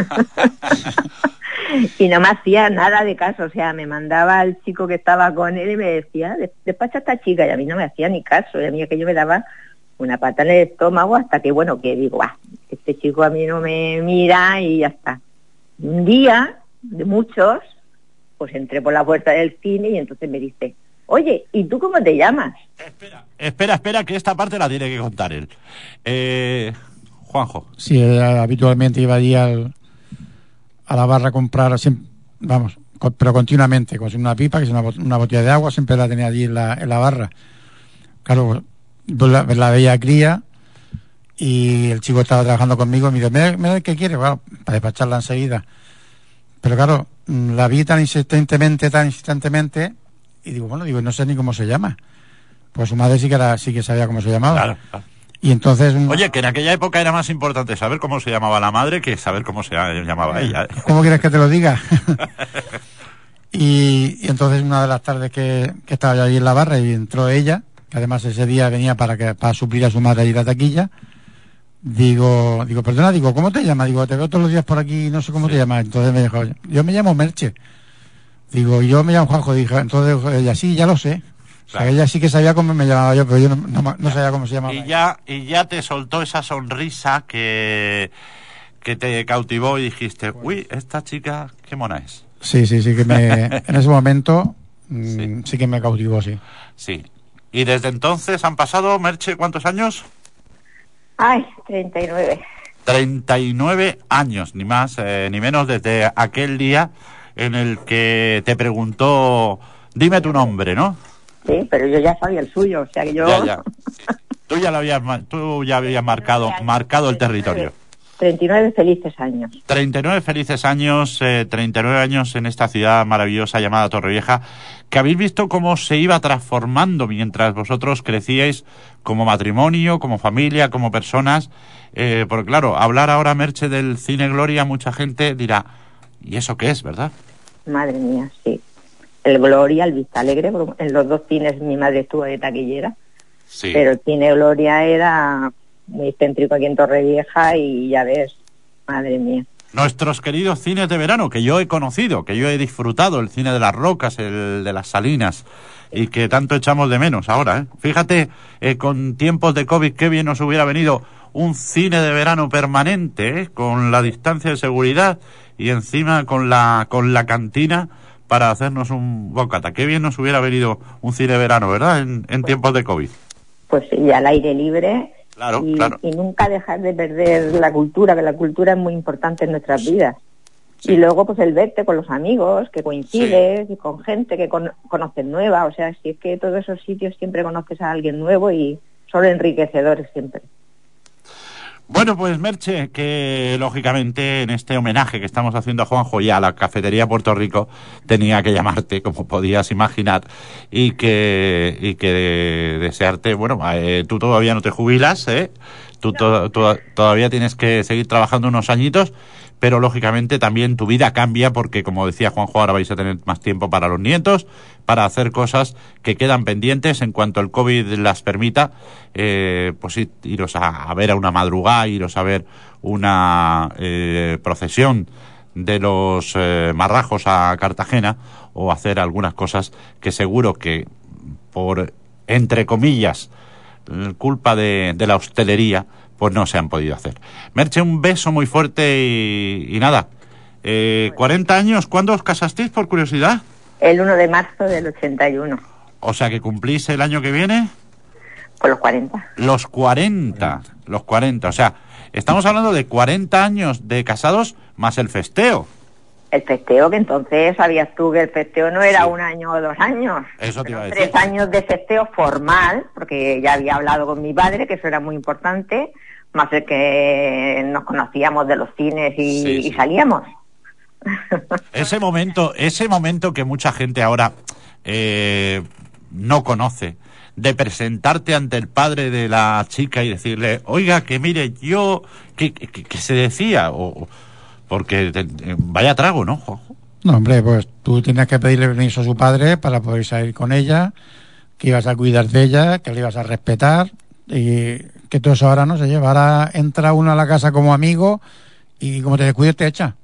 Y no me hacía nada de caso, o sea, me mandaba al chico que estaba con él y me decía, despacha a esta chica, y a mí no me hacía ni caso, y a mí aquello me daba una pata en el estómago, hasta que bueno, que digo, ah, este chico a mí no me mira, y ya está. Un día, de muchos, pues entré por la puerta del cine y entonces me dice, oye, ¿y tú cómo te llamas? Espera, espera, espera, que esta parte la tiene que contar él. Eh, Juanjo. Sí, habitualmente iba allí al, a la barra a comprar, siempre, vamos, con, pero continuamente, con una pipa, que es una, una botella de agua, siempre la tenía allí en la, en la barra. Claro, la, la veía cría, y el chico estaba trabajando conmigo, y me dijo, mira, mira qué quiere, bueno, para despacharla enseguida. Pero claro, la vi tan insistentemente, tan insistentemente, y digo, bueno, digo, no sé ni cómo se llama. Pues su madre sí que era, sí que sabía cómo se llamaba. Claro, claro. Y entonces... Oye, que en aquella época era más importante saber cómo se llamaba la madre que saber cómo se llamaba ella. ¿Cómo quieres que te lo diga? y, y entonces una de las tardes que, que estaba yo allí en la barra y entró ella, que además ese día venía para que para suplir a su madre allí la taquilla, Digo, digo, perdona, digo, ¿cómo te llamas? Digo, te veo todos los días por aquí, no sé cómo sí. te llamas. Entonces me dijo, yo me llamo Merche. Digo, yo me llamo Juanjo. Dije, entonces ella sí, ya lo sé. O sea, claro. Ella sí que sabía cómo me llamaba yo, pero yo no, no, no sabía cómo se llamaba. Y ya, y ya te soltó esa sonrisa que, que te cautivó y dijiste, uy, esta chica, qué mona es. Sí, sí, sí, que me, en ese momento sí. Mmm, sí que me cautivó, sí. Sí. Y desde entonces han pasado, Merche, ¿cuántos años? Ay, treinta y nueve. treinta y nueve años, ni más eh, ni menos, desde aquel día en el que te preguntó, dime tu nombre, ¿no? Sí, pero yo ya sabía el suyo, o sea que yo... Ya, ya. Sí. Tú ya lo habías, tú ya habías marcado, marcado el territorio. treinta y nueve felices años. treinta y nueve felices años, eh, treinta y nueve años en esta ciudad maravillosa llamada Torrevieja, que habéis visto cómo se iba transformando mientras vosotros crecíais como matrimonio, como familia, como personas. Eh, porque claro, hablar ahora, Merche, del Cine Gloria, mucha gente dirá, ¿y eso qué es, verdad? Madre mía, sí. El Gloria, el Vista Alegre, en los dos cines mi madre estuvo de taquillera, sí. Pero el Cine Gloria era muy céntrico aquí en Torrevieja y ya ves, madre mía. Nuestros queridos cines de verano, que yo he conocido, que yo he disfrutado, el cine de las Rocas, el de las Salinas, y que tanto echamos de menos ahora, ¿eh? Fíjate, eh, con tiempos de COVID, qué bien nos hubiera venido un cine de verano permanente, ¿eh? Con la distancia de seguridad y encima con la con la cantina para hacernos un bocata. Qué bien nos hubiera venido un cine de verano, ¿verdad? En, en tiempos de COVID. Pues sí, al aire libre. Claro, y, claro. y nunca dejar de perder la cultura, que la cultura es muy importante en nuestras vidas. Sí. Y luego pues el verte con los amigos, que coincides, sí. Y con gente que con, conoces nueva, o sea, si es que todos esos sitios siempre conoces a alguien nuevo y son enriquecedores siempre. Bueno, pues Merche, que lógicamente en este homenaje que estamos haciendo a Juanjo y a la Cafetería Puerto Rico tenía que llamarte, como podías imaginar, y que y que desearte, bueno, eh, tú todavía no te jubilas, ¿eh? Tú to, to, todavía tienes que seguir trabajando unos añitos, pero lógicamente también tu vida cambia porque, como decía Juanjo, ahora vais a tener más tiempo para los nietos, para hacer cosas que quedan pendientes en cuanto el COVID las permita, eh, pues iros a, a ver a una madrugada, iros a ver una eh, procesión de los eh, marrajos a Cartagena o hacer algunas cosas que seguro que por, entre comillas, culpa de, de la hostelería, pues no se han podido hacer. Merche, un beso muy fuerte y, y nada. Eh, cuarenta años, ¿cuándo os casasteis, por curiosidad? El uno de marzo del ochenta y uno. O sea, que cumplís el año que viene. Con los cuarenta. Los cuarenta, los cuarenta. O sea, estamos hablando de cuarenta años de casados más el festeo. El festeo, que entonces sabías tú que el festeo no era sí. un año o dos años. Eso te iba a decir. Tres años de festeo formal, porque ya había hablado con mi padre, que eso era muy importante, más el que nos conocíamos de los cines y, sí, sí. y salíamos. Ese momento, ese momento que mucha gente ahora eh, no conoce, de presentarte ante el padre de la chica y decirle, oiga, que mire, yo, que, que, que se decía, o... Porque te, vaya trago, ¿no, Juanjo? No, hombre, pues tú tenías que pedirle permiso a su padre para poder salir con ella, que ibas a cuidar de ella, que le ibas a respetar, y que todo eso ahora no se lleva. Ahora entra uno a la casa como amigo y como te descuides te echa.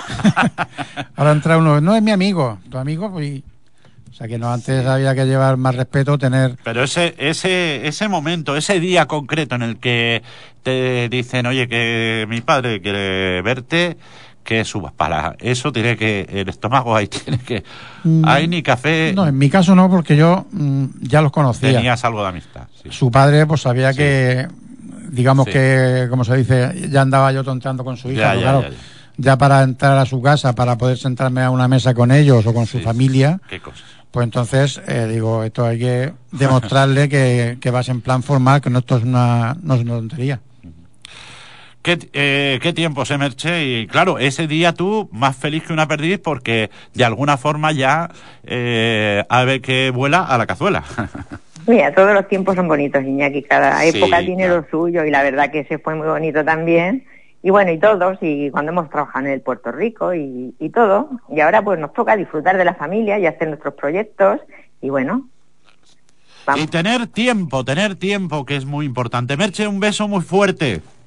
Ahora entra uno, no es mi amigo, tu amigo, pues... O sea que no, antes sí. había que llevar más respeto, tener... Pero ese ese ese momento, ese día concreto en el que te dicen, oye, que mi padre quiere verte, que subas para... Eso tiene que... El estómago ahí tiene que... Mm, ahí ni café... No, en mi caso no, porque yo mm, ya los conocía. Tenías algo de amistad. Sí. Su padre, pues sabía sí. que... Digamos sí. que, como se dice, ya andaba yo tonteando con su hija. Ya, ya, claro, ya, ya. ya para entrar a su casa, para poder sentarme a una mesa con ellos o con su sí. familia... ¿Qué cosas? Pues entonces, eh, digo, esto hay que demostrarle que, que vas en plan formal, que no esto es una, no es una tontería. ¿Qué, eh, qué tiempo se Merche? Y claro, ese día tú más feliz que una perdiz porque de alguna forma ya eh, ave que vuela a la cazuela. Mira, todos los tiempos son bonitos, Iñaki, cada Sí, época tiene claro. lo suyo y la verdad que ese fue muy bonito también. Y bueno, y todos, y cuando hemos trabajado en el Puerto Rico y, y todo, y ahora pues nos toca disfrutar de la familia y hacer nuestros proyectos, y bueno, vamos. Y tener tiempo, tener tiempo, que es muy importante. Merche, un beso muy fuerte.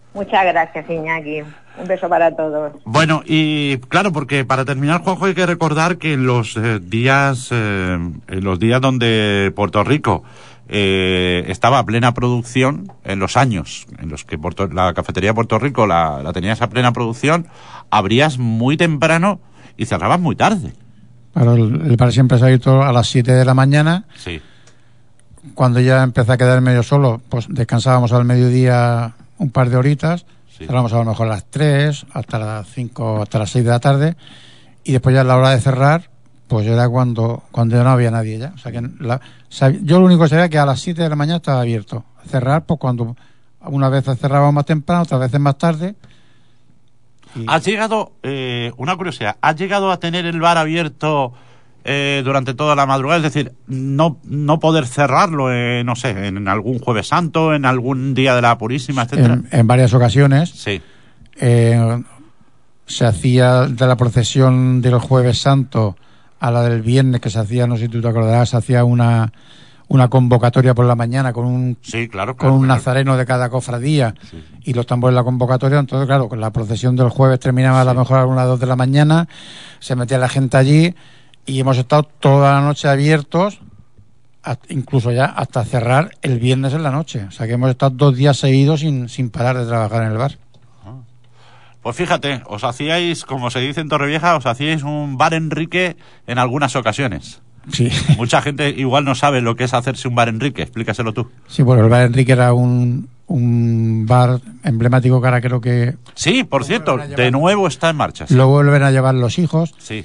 Muchas gracias, Iñaki. Un beso para todos. Bueno, y claro, porque para terminar, Juanjo, hay que recordar que en los eh, días eh, en los días donde Puerto Rico eh, estaba a plena producción, en los años en los que Puerto, la cafetería de Puerto Rico la, la tenías a plena producción, abrías muy temprano y cerrabas muy tarde. Claro, el, el bar siempre se ha abierto a las siete de la mañana. Sí. Cuando ya empecé a quedar medio solo, pues descansábamos al mediodía un par de horitas. Sí. Cerramos a lo mejor a las tres, hasta las cinco, hasta las seis de la tarde, y después ya a la hora de cerrar, pues era cuando cuando ya no había nadie ya. O sea que la, yo lo único que sabía es que a las siete de la mañana estaba abierto. Cerrar, pues cuando una vez cerrábamos más temprano, otras veces más tarde. Y... ¿Has llegado, eh, una curiosidad, has llegado a tener el bar abierto eh, durante toda la madrugada? Es decir, no no poder cerrarlo, eh, no sé, en algún Jueves Santo, en algún día de la Purísima, etcétera. En, en varias ocasiones. Sí. Eh, se hacía de la procesión del Jueves Santo a la del viernes, que se hacía, no sé si tú te acordarás, se hacía una una convocatoria por la mañana con un sí, claro, con claro, un claro. nazareno de cada cofradía, sí, y los tambores de la convocatoria. Entonces, claro, con la procesión del jueves terminaba sí. a lo mejor a las dos de la mañana, se metía la gente allí y hemos estado toda la noche abiertos, incluso ya hasta cerrar el viernes en la noche. O sea que hemos estado dos días seguidos sin, sin parar de trabajar en el bar. Pues fíjate, os hacíais, como se dice en Torrevieja, os hacíais un bar Enrique en algunas ocasiones. Sí. Mucha gente igual no sabe lo que es hacerse un bar Enrique, explícaselo tú. Sí, bueno, el bar Enrique era un, un bar emblemático que ahora creo que... Sí, por cierto, de nuevo está en marcha. Sí. Lo vuelven a llevar los hijos. Sí.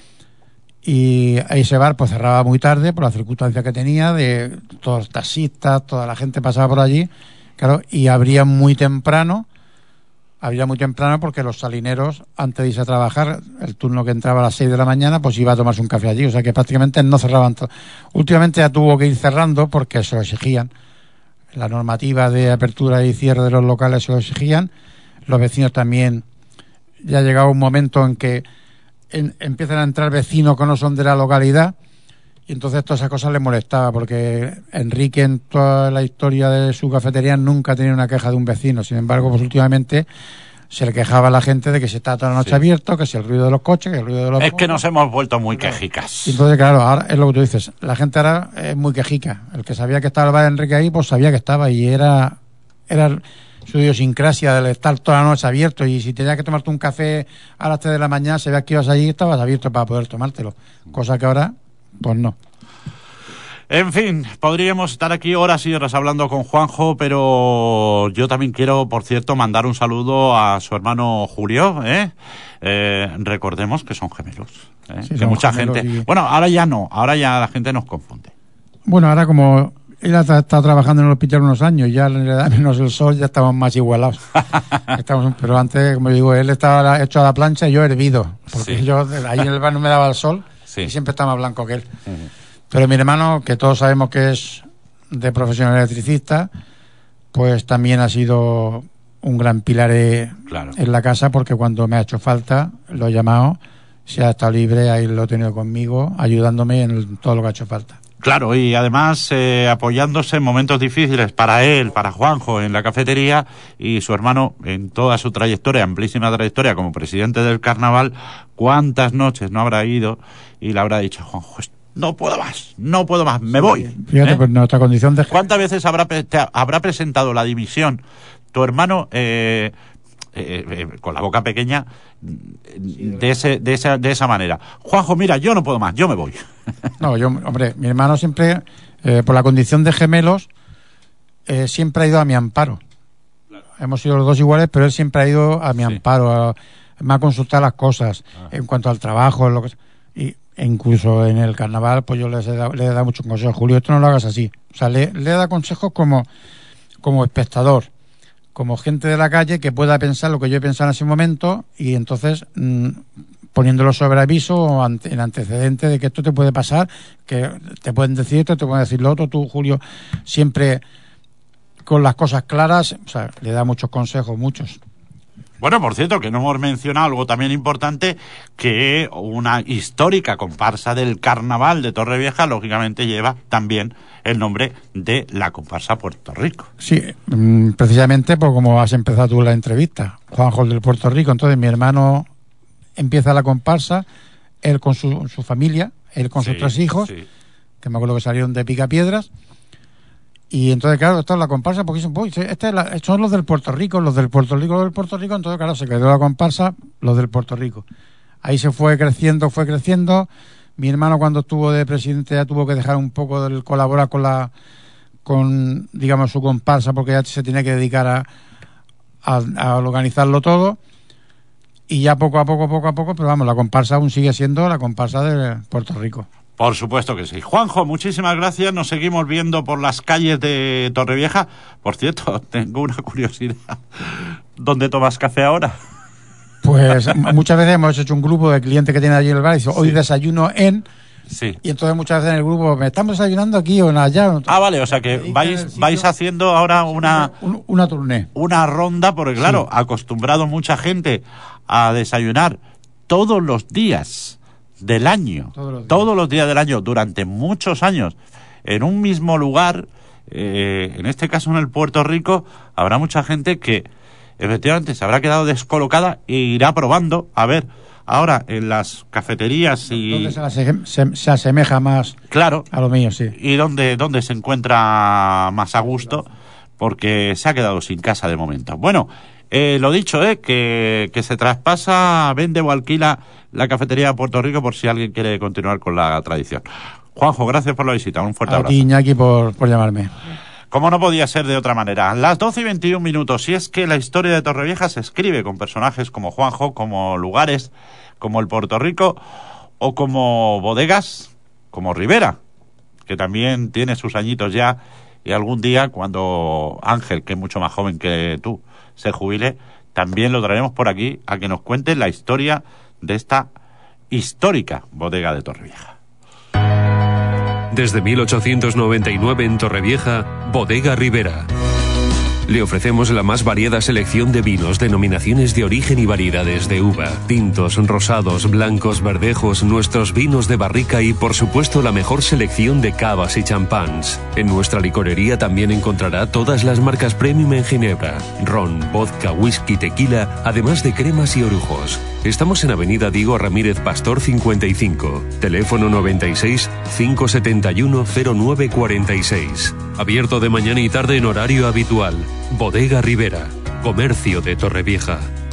Y ese bar pues cerraba muy tarde por la circunstancia que tenía, de todos los taxistas, toda la gente pasaba por allí, claro, y abría muy temprano. Había muy temprano porque los salineros, antes de irse a trabajar, el turno que entraba a las seis de la mañana, pues iba a tomarse un café allí. O sea que prácticamente no cerraban. To- Últimamente ya tuvo que ir cerrando porque se lo exigían. La normativa de apertura y cierre de los locales se lo exigían. Los vecinos también. Ya ha llegado un momento en que en, empiezan a entrar vecinos que no son de la localidad, y entonces todas esas cosas les molestaba, porque Enrique en toda la historia de su cafetería nunca ha tenido una queja de un vecino. Sin embargo, pues últimamente se le quejaba a la gente de que se está toda la noche sí. abierto, que si el ruido de los coches, que el ruido de los... Es que nos hemos vuelto muy quejicas. Y entonces, claro, ahora es lo que tú dices, la gente ahora es muy quejica. El que sabía que estaba el bar de Enrique ahí, pues sabía que estaba, y era era su idiosincrasia del estar toda la noche abierto, y si tenías que tomarte un café a las tres de la mañana, se veía que ibas allí y estabas abierto para poder tomártelo. Cosa que ahora... pues no. En fin, podríamos estar aquí horas y horas hablando con Juanjo, pero yo también quiero, por cierto, mandar un saludo a su hermano Julio, ¿eh? Eh, recordemos que son gemelos, ¿eh? Sí, que mucha gemelos gente... y... Bueno, ahora ya no, ahora ya la gente nos confunde. Bueno, ahora como él ha estado trabajando en el hospital unos años, ya le da menos el sol, ya estamos más igualados. estamos, pero antes, como digo, él estaba hecho a la plancha y yo hervido, porque sí. yo ahí en el bar no me daba el sol. Sí. Y siempre está más blanco que él. Uh-huh. Pero mi hermano, que todos sabemos que es de profesión electricista, pues también ha sido un gran pilar eh, claro. en la casa, porque cuando me ha hecho falta, lo he llamado, si ha estado libre, ahí lo he tenido conmigo, ayudándome en todo lo que ha hecho falta. Claro, y además eh, apoyándose en momentos difíciles para él, para Juanjo en la cafetería, y su hermano en toda su trayectoria, amplísima trayectoria como presidente del carnaval. ¿Cuántas noches no habrá ido y le habrá dicho, Juanjo, no puedo más, no puedo más, me voy? Fíjate, ¿eh? Pues nuestra condición de... ¿Cuántas veces habrá, te habrá presentado la dimisión tu hermano eh, eh, eh, con la boca pequeña de, ese, de, esa, de esa manera? Juanjo, mira, yo no puedo más, yo me voy. No, yo, hombre, mi hermano siempre, eh, por la condición de gemelos, eh, siempre ha ido a mi amparo. Claro. Hemos sido los dos iguales, pero él siempre ha ido a mi sí. amparo, a, me ha consultado las cosas ah. en cuanto al trabajo, lo que, y e incluso en el carnaval, pues yo les he dado, le he dado muchos consejos. Julio, esto no lo hagas así. O sea, le, le he dado consejos como, como espectador, como gente de la calle que pueda pensar lo que yo he pensado en ese momento, y entonces mmm, poniéndolo sobre aviso o ante, en antecedente de que esto te puede pasar, que te pueden decir esto, te pueden decir lo otro. Tú, Julio, siempre con las cosas claras, o sea, le da muchos consejos, muchos. Bueno, por cierto, que no hemos mencionado algo también importante, que una histórica comparsa del carnaval de Torrevieja, lógicamente lleva también el nombre de la comparsa Puerto Rico. Sí, precisamente pues como has empezado tú la entrevista, Juanjo del Puerto Rico, entonces mi hermano empieza la comparsa, él con su, su familia, él con sí, sus tres hijos, sí. que me acuerdo que salieron de Picapiedras. Y entonces, claro, esta es la comparsa, porque dicen, uy, este es la, son los del Puerto Rico, los del Puerto Rico, los del Puerto Rico, entonces, claro, se quedó la comparsa, los del Puerto Rico. Ahí se fue creciendo, fue creciendo. Mi hermano, cuando estuvo de presidente, ya tuvo que dejar un poco de colaborar con la, con, digamos, su comparsa, porque ya se tenía que dedicar a, a, a organizarlo todo. Y ya poco a poco, poco a poco, pero vamos, la comparsa aún sigue siendo la comparsa de Puerto Rico. Por supuesto que sí. Juanjo, muchísimas gracias. Nos seguimos viendo por las calles de Torrevieja. Por cierto, tengo una curiosidad. ¿Dónde tomas café ahora? Pues muchas veces hemos hecho un grupo de clientes que tienen allí en el bar y dicen, hoy sí. desayuno en... Sí. Y entonces muchas veces en el grupo, ¿me estamos desayunando aquí o allá? Ah, vale, o sea que vais vais haciendo ahora una... Una, una turné. Una ronda, porque claro, sí. acostumbrado mucha gente a desayunar todos los días del año, todos los días, todos los días del año, durante muchos años, en un mismo lugar, eh, en este caso en el Puerto Rico, habrá mucha gente que efectivamente se habrá quedado descolocada e irá probando, a ver, ahora en las cafeterías y... ¿Dónde se, ase- se, se asemeja más claro, a lo mío, sí? Y dónde, dónde se encuentra más a gusto, porque se ha quedado sin casa de momento. Bueno, Eh, lo dicho, eh, que, que se traspasa, vende o alquila la cafetería de Puerto Rico por si alguien quiere continuar con la tradición. Juanjo, gracias por la visita, un fuerte a abrazo. A ti, Iñaki, por, por llamarme. Como no podía ser de otra manera. Las doce y veintiún minutos, y es que la historia de Torrevieja se escribe con personajes como Juanjo, como lugares como el Puerto Rico, o como bodegas como Ribera, que también tiene sus añitos ya, y algún día cuando Ángel, que es mucho más joven que tú, se jubile, también lo traeremos por aquí a que nos cuente la historia de esta histórica bodega de Torrevieja. Desde mil ochocientos noventa y nueve en Torrevieja, Bodega Ribera. Le ofrecemos la más variada selección de vinos, denominaciones de origen y variedades de uva, tintos, rosados, blancos, verdejos, nuestros vinos de barrica y, por supuesto, la mejor selección de cavas y champáns. En nuestra licorería también encontrará todas las marcas premium en Ginebra, ron, vodka, whisky, tequila, además de cremas y orujos. Estamos en Avenida Diego Ramírez Pastor cincuenta y cinco, teléfono noventa y seis, cinco setenta y uno, cero nueve cuarenta y seis. Abierto de mañana y tarde en horario habitual. Bodega Ribera, comercio de Torrevieja.